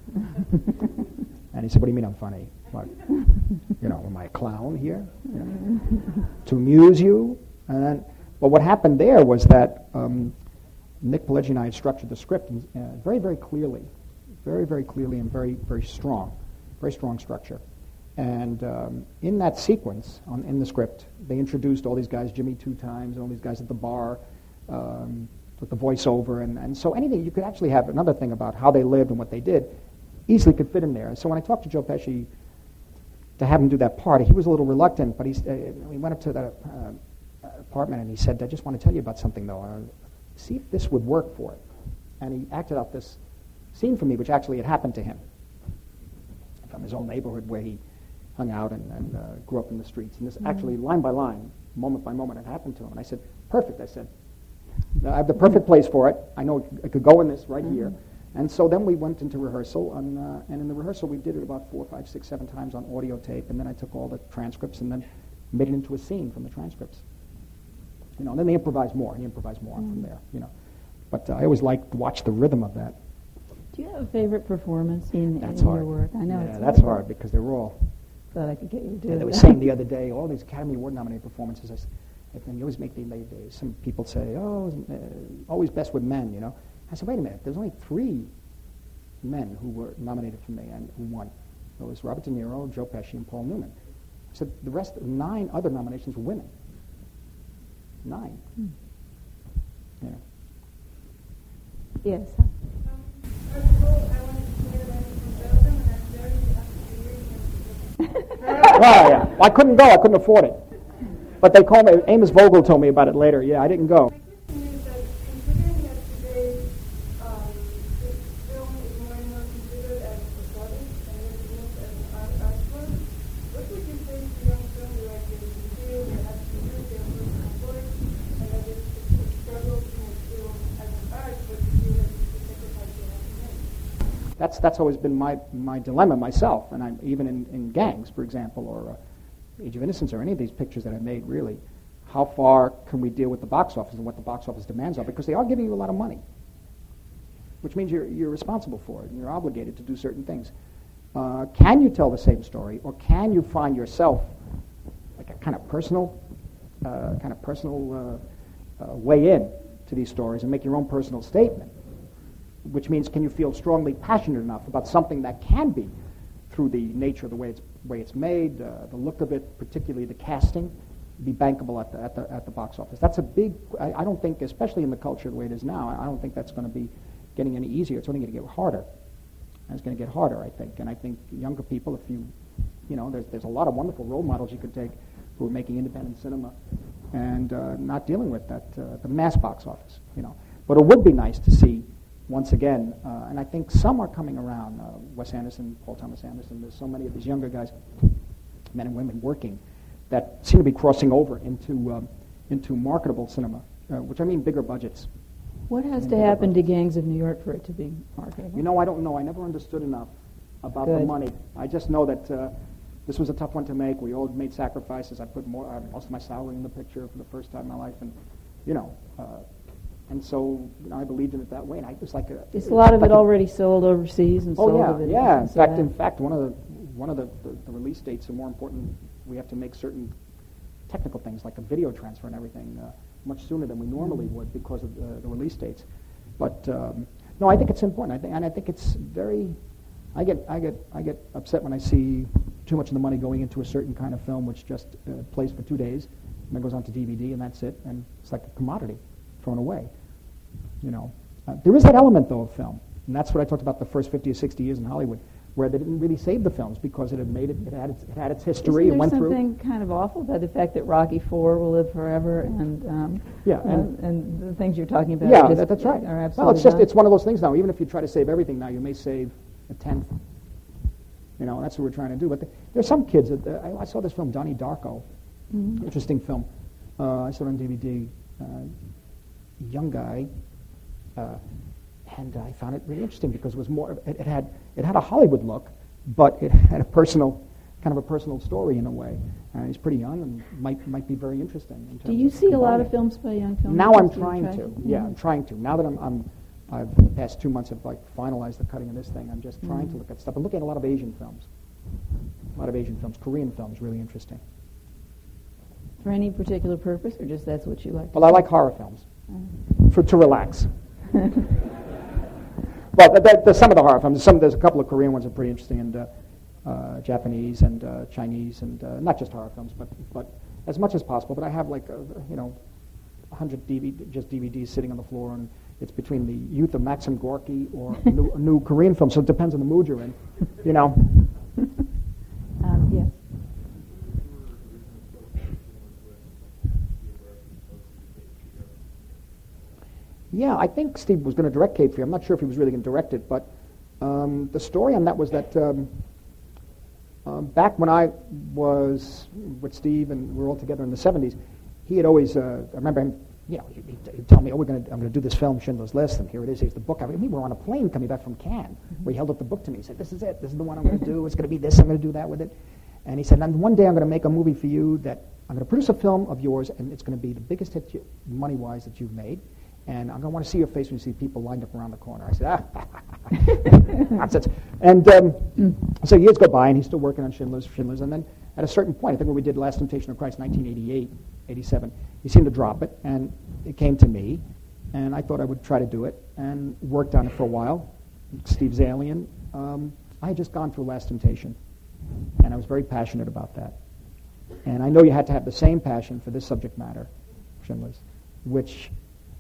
And he said, what do you mean I'm funny? What? You know, am I a clown here? You know, to amuse you? And then, but what happened there was that um, Nick Pileggi and I had structured the script and, uh, very, very clearly very, very clearly and very, very strong, very strong structure. And um, in that sequence, on, in the script, they introduced all these guys, Jimmy Two Times, and all these guys at the bar, um, with the voiceover, and, and so anything, you could actually have another thing about how they lived and what they did, easily could fit in there. So when I talked to Joe Pesci to have him do that part, he was a little reluctant, but he's, uh, he went up to that uh, apartment and he said, I just want to tell you about something though, uh, see if this would work for it. And he acted out this scene for me, which actually had happened to him from his own neighborhood where he hung out and, and uh, grew up in the streets. And this mm-hmm. actually, line by line, moment by moment, had happened to him. And I said, perfect, I said. I have the perfect place for it. I know it could go in this right mm-hmm. here. And so then we went into rehearsal, and, uh, and in the rehearsal we did it about four, five, six, seven times on audio tape, and then I took all the transcripts and then made it into a scene from the transcripts. You know, and then they improvised more. He improvised more mm-hmm. from there, you know. But uh, I always liked to watch the rhythm of that. Do you have a favorite performance in, that's in hard. your work? I know yeah, it's that's hard because they were all... Thought I could get you to do and it. they were saying the other day, all these Academy Award nominated performances, I, and you always make the, they, they, some people say, oh, uh, always best with men, you know. I said, wait a minute, there's only three men who were nominated for me and who won. It was Robert De Niro, Joe Pesci, and Paul Newman. I said, the rest, nine other nominations were women. Nine. Hmm. Yeah. Yes. Well, yeah. I couldn't go. I couldn't afford it. But they called me. Amos Vogel told me about it later. Yeah, I didn't go. That's that's always been my, my dilemma myself, and I'm even in, in Gangs, for example, or uh, Age of Innocence, or any of these pictures that I made. Really, how far can we deal with the box office and what the box office demands are? Because they are giving you a lot of money, which means you're you're responsible for it and you're obligated to do certain things. Uh, can you tell the same story, or can you find yourself like a kind of personal, uh, kind of personal uh, uh, way in to these stories and make your own personal statement? Which means, can you feel strongly passionate enough about something that can be, through the nature of the way it's way it's made, uh, the look of it, particularly the casting, be bankable at the at the at the box office? That's a big. I, I don't think, especially in the culture the way it is now, I don't think that's going to be getting any easier. It's only going to get harder. And it's going to get harder, I think. And I think younger people, if you, you know, there's there's a lot of wonderful role models you could take who are making independent cinema and uh, not dealing with that uh, the mass box office, you know. But it would be nice to see. Once again, uh, and I think some are coming around, uh, Wes Anderson, Paul Thomas Anderson, there's so many of these younger guys, men and women working, that seem to be crossing over into um, into marketable cinema, uh, which I mean bigger budgets. What has to happen to Gangs of New York for it to be marketable? You know, I don't know. I never understood enough about Good. the money. I just know that uh, this was a tough one to make. We all made sacrifices. I put more, uh, most of my salary in the picture for the first time in my life, and, you know, uh, And so you know, I believed in it that way, and I was like a. Is a lot of like it already sold overseas and oh sold? yeah, of it yeah. In so fact, that. in fact, one of the one of the, the, the release dates are more important. We have to make certain technical things like the video transfer and everything uh, much sooner than we normally mm-hmm. would because of the, the release dates. But um, no, I think it's important. I think, and I think it's very. I get I get I get upset when I see too much of the money going into a certain kind of film, which just uh, plays for two days, and then goes on to D V D, and that's it, and it's like a commodity thrown away. You know, uh, there is that element though of film, and that's what I talked about the first fifty or sixty years in Hollywood, where they didn't really save the films because it had made it, it had its, it had its history. Isn't it went there through. something kind of awful about the fact that Rocky Four will live forever, and um, yeah, and, uh, and the things you're talking about? Yeah, just, that, that's right. Are absolutely well, it's just not. it's one of those things now. Even if you try to save everything now, you may save a tenth. You know, that's what we're trying to do. But the, there's some kids that uh, I, I saw this film Donnie Darko, mm-hmm. interesting film. Uh, I saw it on D V D. Uh, young guy. Uh, and I found it really interesting because it was more. It, it had it had a Hollywood look, but it had a personal, kind of a personal story in a way. Uh, he's pretty young and might might be very interesting. In terms Do you of see a lot combining. of films by young filmmakers? Now I'm Do you trying try to. Mm-hmm. Yeah, I'm trying to. Now that I'm, I'm I've the past two months have like finalized the cutting of this thing. I'm just trying mm-hmm. to look at stuff. I'm looking at a lot of Asian films. A lot of Asian films, Korean films, really interesting. For any particular purpose, or just that's what you like? Well, I like horror films uh-huh. for to relax. Well, the, the, the, some of the horror films, some there's a couple of Korean ones that are pretty interesting, and uh, uh, Japanese and uh, Chinese, and uh, not just horror films, but but as much as possible. But I have like a, you know, a hundred D V D, just D V Ds sitting on the floor, and it's between the youth of Maxim Gorky or a new, a new Korean film. So it depends on the mood you're in, you know. Um, yes. Yeah, I think Steve was going to direct Cape Fear. I'm not sure if he was really going to direct it, but um, the story on that was that um, um, back when I was with Steve and we were all together in the seventies, he had always, uh, I remember him, you know, he'd, he'd tell me, oh, we're going to, I'm going to do this film, Schindler's List, and here it is, here's the book. I mean, we were on a plane coming back from Cannes, where he held up the book to me. He said, this is it, this is the one I'm going to do, it's going to be this, I'm going to do that with it. And he said, and one day I'm going to make a movie for you that, I'm going to produce a film of yours, and it's going to be the biggest hit you, money-wise that you've made. And I'm going to want to see your face when you see people lined up around the corner. I said, ah, nonsense. And um, so years go by, and he's still working on Schindler's, Schindler's. And then at a certain point, I think when we did Last Temptation of Christ, nineteen eighty-eight, eighty-seven, he seemed to drop it, and it came to me. And I thought I would try to do it, and worked on it for a while. Steve's Alien. Um, I had just gone through Last Temptation, and I was very passionate about that. And I know you had to have the same passion for this subject matter, Schindler's, which...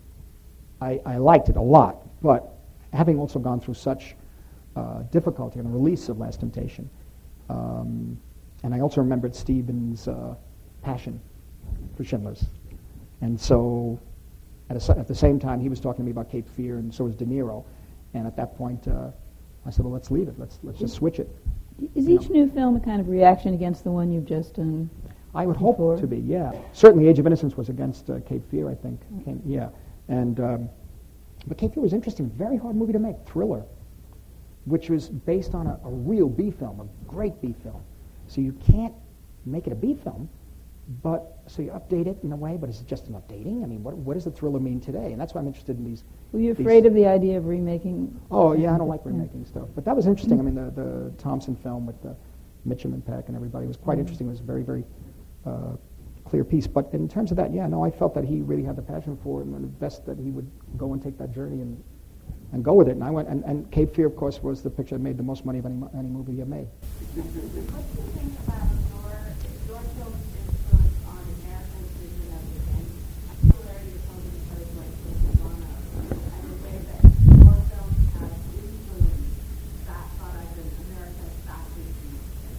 I, I liked it a lot, but having also gone through such uh, difficulty in the release of Last Temptation, um, and I also remembered Stephen's uh, passion for Schindler's. And so at, a, at the same time, he was talking to me about Cape Fear, and so was De Niro. And at that point, uh, I said, well, let's leave it. Let's let's just switch it. Is you each know. new film a kind of reaction against the one you've just done? I would before? hope to be, yeah. Certainly Age of Innocence was against uh, Cape Fear, I think. Came, yeah. And um, but Cape Fear was interesting. Very hard movie to make, thriller, which was based on a, a real B film, a great B film. So you can't make it a B film, but so you update it in a way. But is it just an updating? I mean, what what does the thriller mean today? And that's why I'm interested in these. Were you these, afraid of the idea of remaking? Oh yeah, I don't like remaking yeah. stuff. But that was interesting. I mean, the the Thompson film with the Mitchum and Peck and everybody was quite mm-hmm. interesting. It was very very. Uh, clear piece. But in terms of that, yeah, no, I felt that he really had the passion for it, and the best that he would go and take that journey and and go with it. And I went, and, and Cape Fear, of course, was the picture that made the most money of any any movie he had made. What do you think about your, your film's influence on American vision of events, particularly with something shows like Savannah, and the way that your films have influenced that product and America's fascination?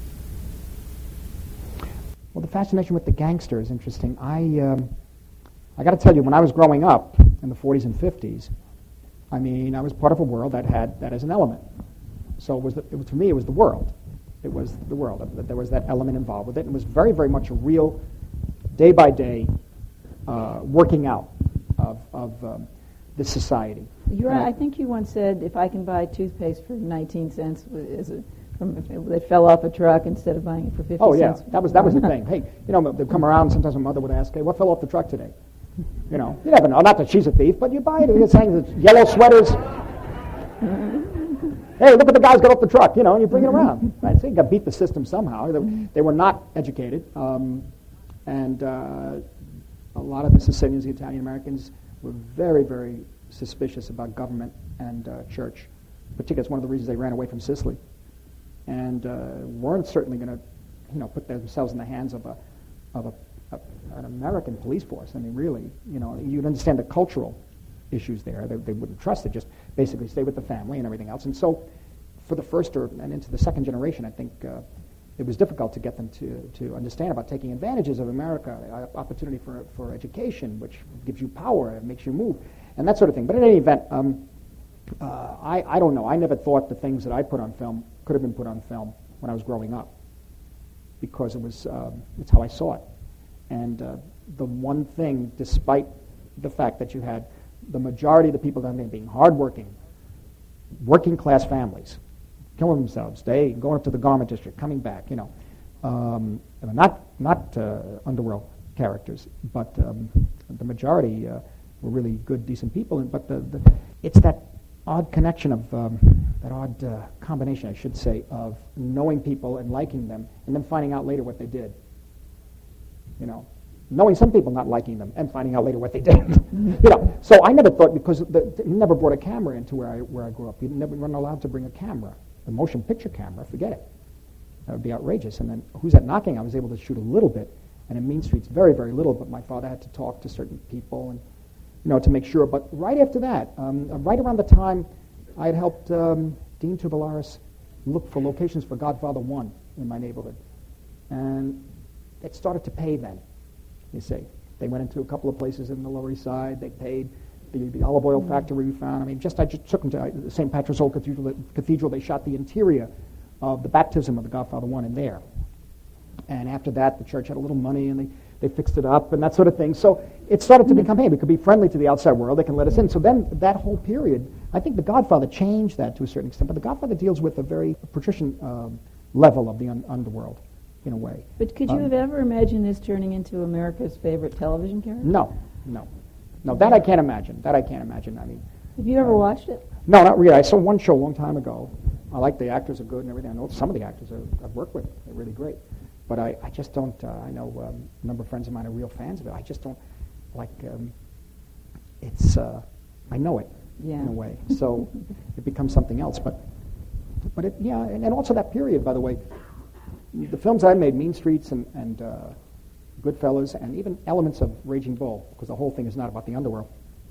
Well, the fascination with the gangster is interesting. I, um, I got to tell you, when I was growing up in the forties and fifties, I mean, I was part of a world that had that as an element. So it was, the, it was to me, it was the world. It was the world. There was that element involved with it. It was very, very much a real, day by day, uh, working out of of um, this society. You're right. I think you once said, if I can buy toothpaste for nineteen cents, is it? From if it fell off a truck instead of buying it for fifty oh, yeah, cents. that was that was the thing. Hey, you know, they'd come around. Sometimes my mother would ask, "Hey, what fell off the truck today?" You know, you never know. Not that she's a thief, but you buy it. It's saying yellow sweaters. Hey, look what the guys got off the truck. You know, and you bring it around. Right? So you got to beat the system somehow. They, they were not educated, um, and uh, a lot of the Sicilians, the Italian Americans, were very, very suspicious about government and uh, church. Particularly, it's one of the reasons they ran away from Sicily. And uh, weren't certainly going to, you know, put themselves in the hands of a, of a, a, an American police force. I mean, really, you know, you'd understand the cultural issues there. They, they wouldn't trust it. Just basically stay with the family and everything else. And so, for the first or and into the second generation, I think uh, it was difficult to get them to to understand about taking advantages of America, uh, opportunity for for education, which gives you power, it makes you move, and that sort of thing. But in any event. Um, Uh, I, I don't know. I never thought the things that I put on film could have been put on film when I was growing up, because it was um, it's how I saw it. And uh, the one thing, despite the fact that you had the majority of the people down there being hardworking, working class families, killing themselves, day going up to the garment district, coming back, you know, um, not not uh, underworld characters, but um, the majority uh, were really good, decent people. And but the, the it's that odd connection of, um, that odd uh, combination, I should say, of knowing people and liking them, and then finding out later what they did. You know, knowing some people not liking them and finding out later what they did. You know, so I never thought, because the, the, he never brought a camera into where I where I grew up. He never weren't allowed to bring a camera, a motion picture camera. Forget it. That would be outrageous. And then Who's That Knocking? I was able to shoot a little bit, and in Mean Streets, very very little. But my father had to talk to certain people and you know to make sure. But right after that, um, right around the time I had helped um, Dean Tubellaris look for locations for Godfather One in my neighborhood, and it started to pay then. You see, they went into a couple of places in the Lower East Side. They paid. The, the olive oil factory we found. I mean, just I just took them to the Saint Patrick's Old Cathedral. Cathedral. They shot the interior of the baptism of the Godfather One in there. And after that, the church had a little money, and they, they fixed it up and that sort of thing. So it started to become, hey, we could be friendly to the outside world. They can let us in. So then that whole period, I think The Godfather changed that to a certain extent. But The Godfather deals with a very patrician um, level of the un- underworld, in a way. But could you Um, have ever imagined this turning into America's favorite television character? No, no. No, that I can't imagine. That I can't imagine. I mean, Have you ever um, watched it? No, not really. I saw one show a long time ago. I like the actors are good and everything. I know some of the actors are, I've worked with. They're really great. But I, I just don't, uh, I know um, a number of friends of mine are real fans of it. I just don't, like, um, it's, uh, I know it Yeah. in a way. So it becomes something else. But, but it, yeah, and, and also that period, by the way, the films I made, Mean Streets and, and uh, Goodfellas, and even elements of Raging Bull, because the whole thing is not about the underworld.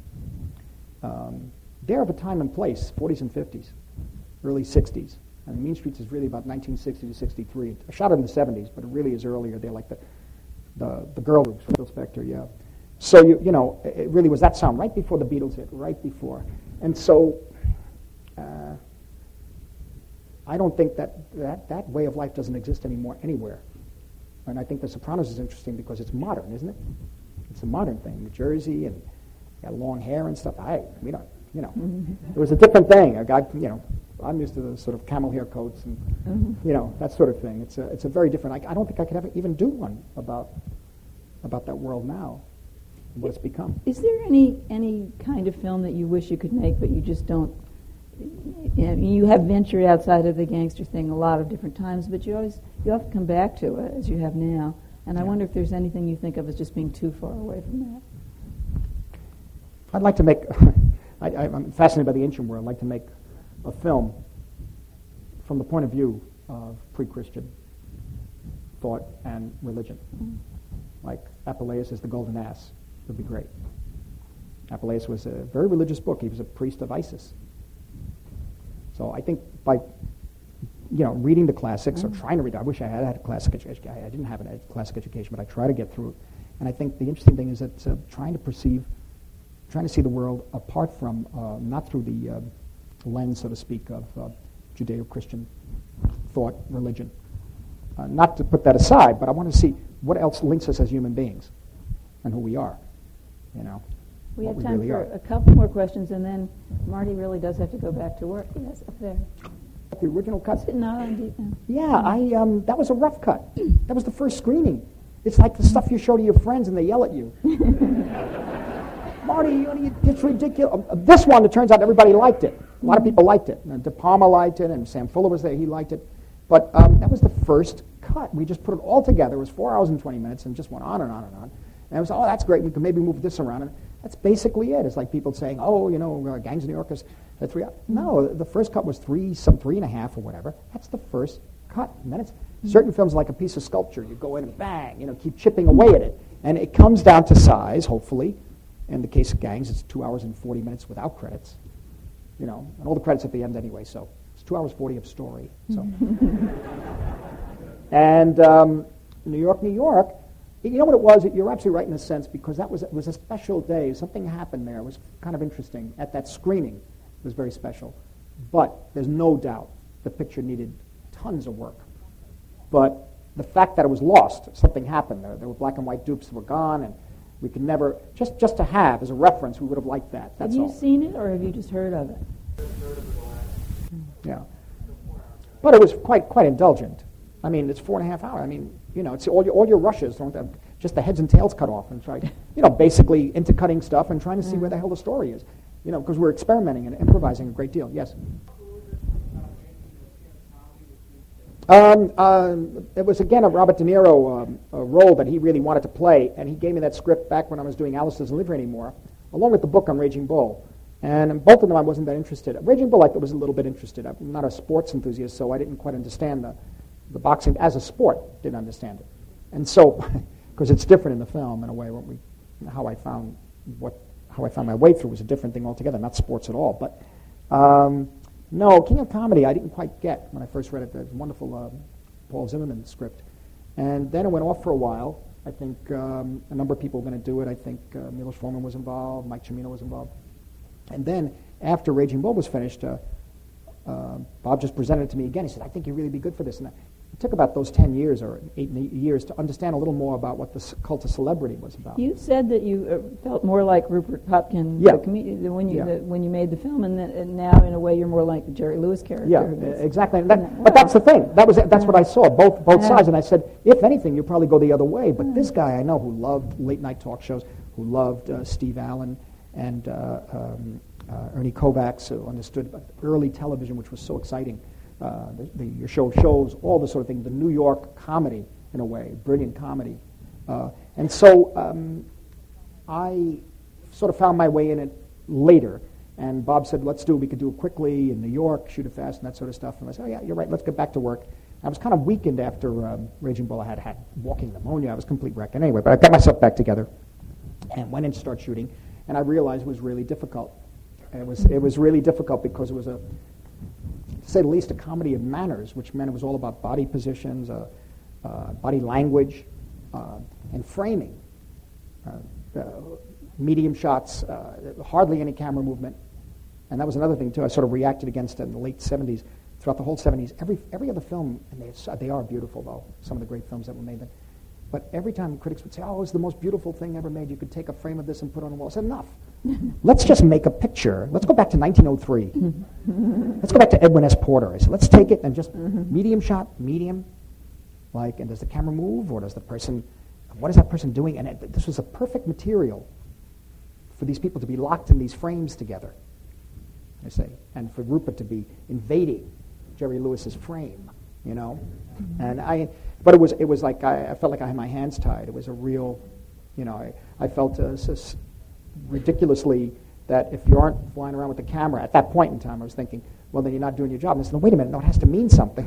Um, they're of a time and place, forties and fifties, early sixties. I mean, Mean Streets is really about nineteen sixty to sixty-three. I shot it in the seventies, but it really is earlier. They're like the the, the girl groups, Phil Spector, yeah. So, you you know, it really was that sound right before the Beatles hit, right before. And so uh, I don't think that, that that way of life doesn't exist anymore anywhere. And I think The Sopranos is interesting because it's modern, isn't it? It's a modern thing. New Jersey and got long hair and stuff. I, we don't, you know, it was a different thing. A guy, you know, I'm used to the sort of camel hair coats and, mm-hmm. you know, that sort of thing. It's a, it's a very different. I, I don't think I could ever even do one about, about that world now, and what it's become. Is there any any kind of film that you wish you could make, but you just don't? You know, you have ventured outside of the gangster thing a lot of different times, but you always you often come back to it as you have now. And I Yeah. wonder if there's anything you think of as just being too far away from that. I'd like to make. I, I'm fascinated by the ancient world. I'd like to make a film from the point of view of pre-Christian thought and religion. Mm-hmm. Like Apuleius is the Golden Ass. Would be great. Apuleius was a very religious book. He was a priest of Isis. So I think by, you know, reading the classics mm-hmm. or trying to read, I wish I had had a classic education. I didn't have a classic education, but I try to get through it. And I think the interesting thing is that uh, trying to perceive, trying to see the world apart from, uh, not through the uh, lens, so to speak, of uh, Judeo-Christian thought, religion. Uh, not to put that aside, but I want to see what else links us as human beings and who we are, you know. We have we time really for are. a couple more questions, and then Marty really does have to go back to work. Yes, up there. The original cut. Is it not on deep now? Yeah, I um, that was a rough cut. That was the first screening. It's like the stuff you show to your friends and they yell at you. Marty, you, it's ridiculous. Uh, this one, it turns out everybody liked it. A lot of people liked it. And De Palma liked it, and Sam Fuller was there. He liked it. But um, that was the first cut. We just put it all together. It was four hours and twenty minutes, and just went on and on and on. And it was, oh, that's great. We can maybe move this around. And that's basically it. It's like people saying, oh, you know, uh, Gangs of New York is uh, three hours. No, the first cut was three, some three and a half or whatever. That's the first cut. And then it's certain films like a piece of sculpture. You go in and bang, you know, keep chipping away at it. And it comes down to size, hopefully. In the case of Gangs, it's two hours and forty minutes without credits. You know, and all the credits at the end anyway, so it's two hours forty of story. So, and um, New York, New York, you know what it was? You're absolutely right in a sense, because that was, it was a special day. Something happened there. It was kind of interesting. At that screening, it was very special. But there's no doubt the picture needed tons of work. But the fact that it was lost, something happened there. There were black and white dupes that were gone, and we could never, just, just to have as a reference, we would have liked that. That's have you all. seen it, or have you just heard of it? Yeah. But it was quite quite indulgent. I mean, it's four and a half hours. I mean, you know, it's all your, all your rushes, don't have just the heads and tails cut off and try, you know, basically intercutting stuff and trying to see where the hell the story is. You know, because we're experimenting and improvising a great deal. Yes? Um, um, it was, again, a Robert De Niro um, a role that he really wanted to play, and he gave me that script back when I was doing Alice Doesn't Live Here Anymore, along with the book on Raging Bull. And in both of them I wasn't that interested. Raging Bull I thought was a little bit interested. I'm not a sports enthusiast, so I didn't quite understand the, the boxing as a sport, didn't understand it. And so, because it's different in the film in a way, what we, how I found what how I found my way through was a different thing altogether, not sports at all. But um, no, King of Comedy I didn't quite get when I first read it. The wonderful uh, Paul Zimmerman script. And then it went off for a while. I think um, a number of people were going to do it. I think uh, Milos Forman was involved, Mike Cimino was involved. And then after Raging Bull was finished, uh, uh, Bob just presented it to me again. He said, I think you'd really be good for this. And I, it took about those ten years or eight years to understand a little more about what the cult of celebrity was about. You said that you uh, felt more like Rupert Pupkin yeah. the com- when you yeah. the, when you made the film, and, then, and now in a way you're more like the Jerry Lewis character. Yeah, exactly. And that, but that's the thing. That was that's what I saw, both both yeah. sides. And I said, if anything, you'll probably go the other way. But this guy I know who loved late night talk shows, who loved uh, Steve Allen and uh, um, uh, Ernie Kovacs, who understood about early television, which was so exciting. Uh, the, the, your show shows, all this sort of thing, the New York comedy, in a way, brilliant comedy. Uh, and so um, I sort of found my way in it later. And Bob said, let's do it. We could do it quickly in New York, shoot it fast, and that sort of stuff. And I said, oh, yeah, you're right, let's get back to work. I was kind of weakened after um, Raging Bull. I had had walking pneumonia. I was a complete wreck. And anyway, but I got myself back together and went in to start shooting. And I realized it was really difficult. It was, it was really difficult because it was a, to say the least, a comedy of manners, which meant it was all about body positions, uh, uh, body language, uh, and framing. Uh, uh, medium shots, uh, hardly any camera movement. And that was another thing, too, I sort of reacted against it in the late seventies. Throughout the whole seventies, every every other film, and they, they are beautiful, though, some of the great films that were made then, but every time critics would say, oh, it's the most beautiful thing ever made, you could take a frame of this and put it on the wall. I said, enough. Let's just make a picture. Let's go back to nineteen oh three. Let's go back to Edwin S. Porter. I said, let's take it and just mm-hmm. medium shot, medium, like, and does the camera move, or does the person, what is that person doing? And it, this was a perfect material for these people to be locked in these frames together, I say, and for Rupert to be invading Jerry Lewis's frame, you know. Mm-hmm. And I, but it was it was like I, I felt like I had my hands tied. It was a real, you know, I, I felt uh, so ridiculously that if you aren't flying around with the camera at that point in time, I was thinking, well, then you're not doing your job. And I said, no, wait a minute, no, it has to mean something.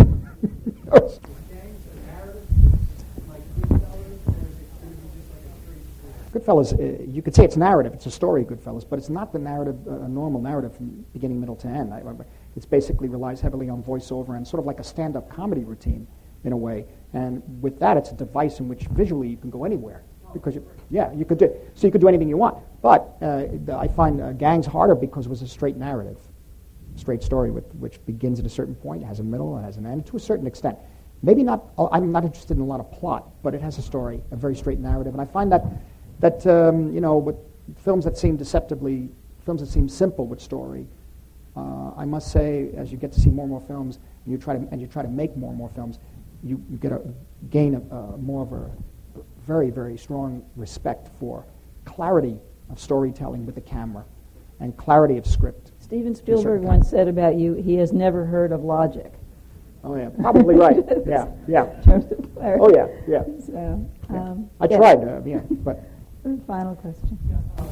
Goodfellas, uh, you could say it's narrative. It's a story, Goodfellas, but it's not the narrative, uh, a normal narrative from beginning, middle to end. I, it's basically relies heavily on voiceover and sort of like a stand-up comedy routine in a way. And with that, it's a device in which visually you can go anywhere. Because, you, yeah, you could do, so you could do anything you want. But uh, the, I find uh, Gangs harder because it was a straight narrative, straight story with, which begins at a certain point, has a middle, and has an end to a certain extent. Maybe not, I'm not interested in a lot of plot, but it has a story, a very straight narrative. And I find that That, um, you know, with films that seem deceptively, films that seem simple with story, uh, I must say, as you get to see more and more films, and you try to, and you try to make more and more films, you, you get a gain a, uh, more of a very, very strong respect for clarity of storytelling with the camera and clarity of script. Steven Spielberg once said about you, he has never heard of logic. Oh, yeah, probably right. Yeah, yeah. In terms of clarity. Oh, yeah, yeah. So, yeah. Um, I yeah. tried, uh, yeah, but... Final question. Yeah, uh,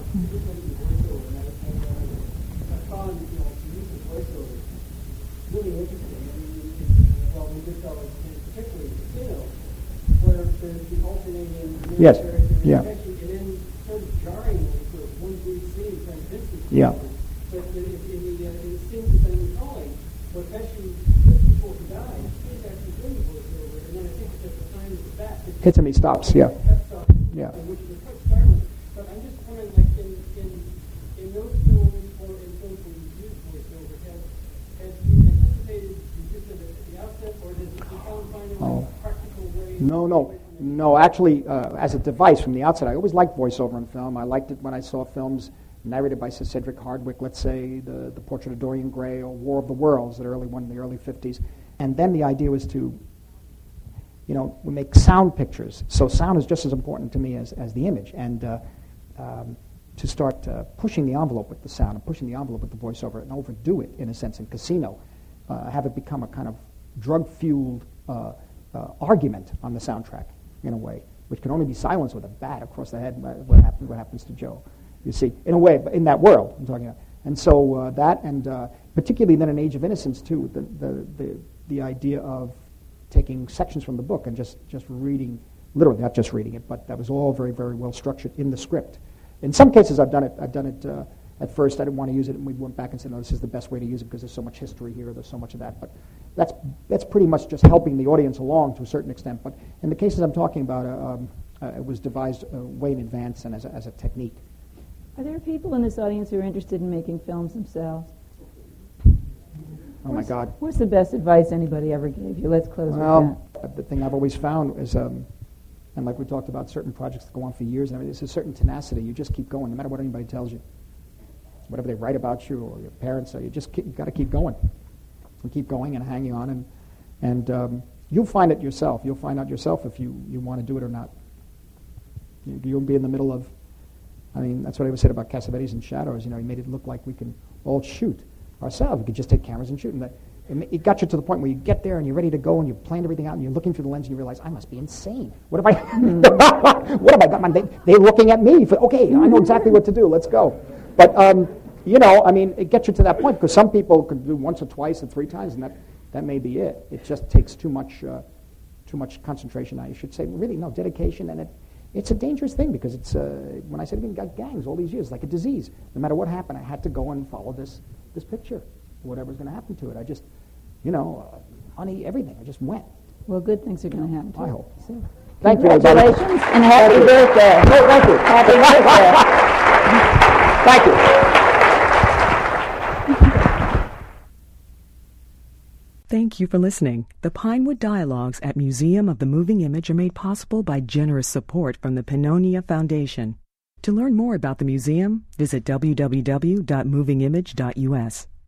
I found, you know, the use of voiceover really interesting. I mean, well, we just saw it particularly in Casino, where there's the alternating yes. characters, yeah. and then sort of jarringly for one brief scene, transvestite. Yeah. But in, in the uh, in the scenes that I'm recalling, what actually just before he died, he's actually doing the voiceover, and then I think at the time of the bat, hits him, he stops. Yeah. Yeah. Which was quite startling. But I'm just wondering, like in in in those films or in films where you use voiceover, have have you anticipated the use of it at the outset, or does you find a oh. practical way? No, no, no. Actually, uh, as a device from the outset, I always liked voiceover in film. I liked it when I saw films narrated by Sir Cedric Hardwicke. Let's say the the Portrait of Dorian Gray or War of the Worlds, that early one in the early fifties, and then the idea was to, you know, we make sound pictures. So sound is just as important to me as, as the image. And uh, um, to start uh, pushing the envelope with the sound and pushing the envelope with the voiceover and overdo it, in a sense, in Casino, uh, have it become a kind of drug-fueled uh, uh, argument on the soundtrack, in a way, which can only be silenced with a bat across the head. What happens? What happens to Joe? You see, in a way, in that world I'm talking about. And so uh, that, and uh, particularly then in Age of Innocence too, the, the the the idea of taking sections from the book and just just reading, literally not just reading it, but that was all very very well structured in the script. In some cases, I've done it. I've done it. Uh, At first, I didn't want to use it, and we went back and said, no, this is the best way to use it because there's so much history here, there's so much of that. But that's that's pretty much just helping the audience along to a certain extent. But in the cases I'm talking about, uh, um, uh, it was devised uh, way in advance and as a, as a technique. Are there people in this audience who are interested in making films themselves? Oh, my God. What's the best advice anybody ever gave you? Let's close Well, with that. the thing I've always found is, um, and like we talked about, certain projects that go on for years, and everything, there's a certain tenacity. You just keep going, no matter what anybody tells you. Whatever they write about you or your parents say, you just keep, you got to keep going. And keep going and hanging on, and and um, you'll find it yourself. You'll find out yourself if you, you want to do it or not. You, you'll be in the middle of, I mean, that's what I always said about Cassavetes and Shadows. You know, he made it look like we can all shoot ourselves. We could just take cameras and shoot. And that, it got you to the point where you get there and you're ready to go and you've planned everything out and you're looking through the lens and you realize, I must be insane. What have I, what have I got? My, they, they're looking at me. For, okay, I know exactly what to do. Let's go. But, um, you know, I mean, it gets you to that point because some people could do once or twice and three times, and that, that may be it. It just takes too much uh, too much concentration. Now, you should say, really, no, dedication, and it it's a dangerous thing because it's, uh, when I said even got gangs all these years, like a disease. No matter what happened, I had to go and follow this this picture, whatever's going to happen to it. I just, you know, uh, honey, everything. I just went. Well, good things are going to happen to I you. hope. So, Thank you, everybody. congratulations and happy birthday. No, thank you. Happy birthday. Thank you. Thank you for listening. The Pinewood Dialogues at Museum of the Moving Image are made possible by generous support from the Pannonia Foundation. To learn more about the museum, visit w w w dot moving image dot u s.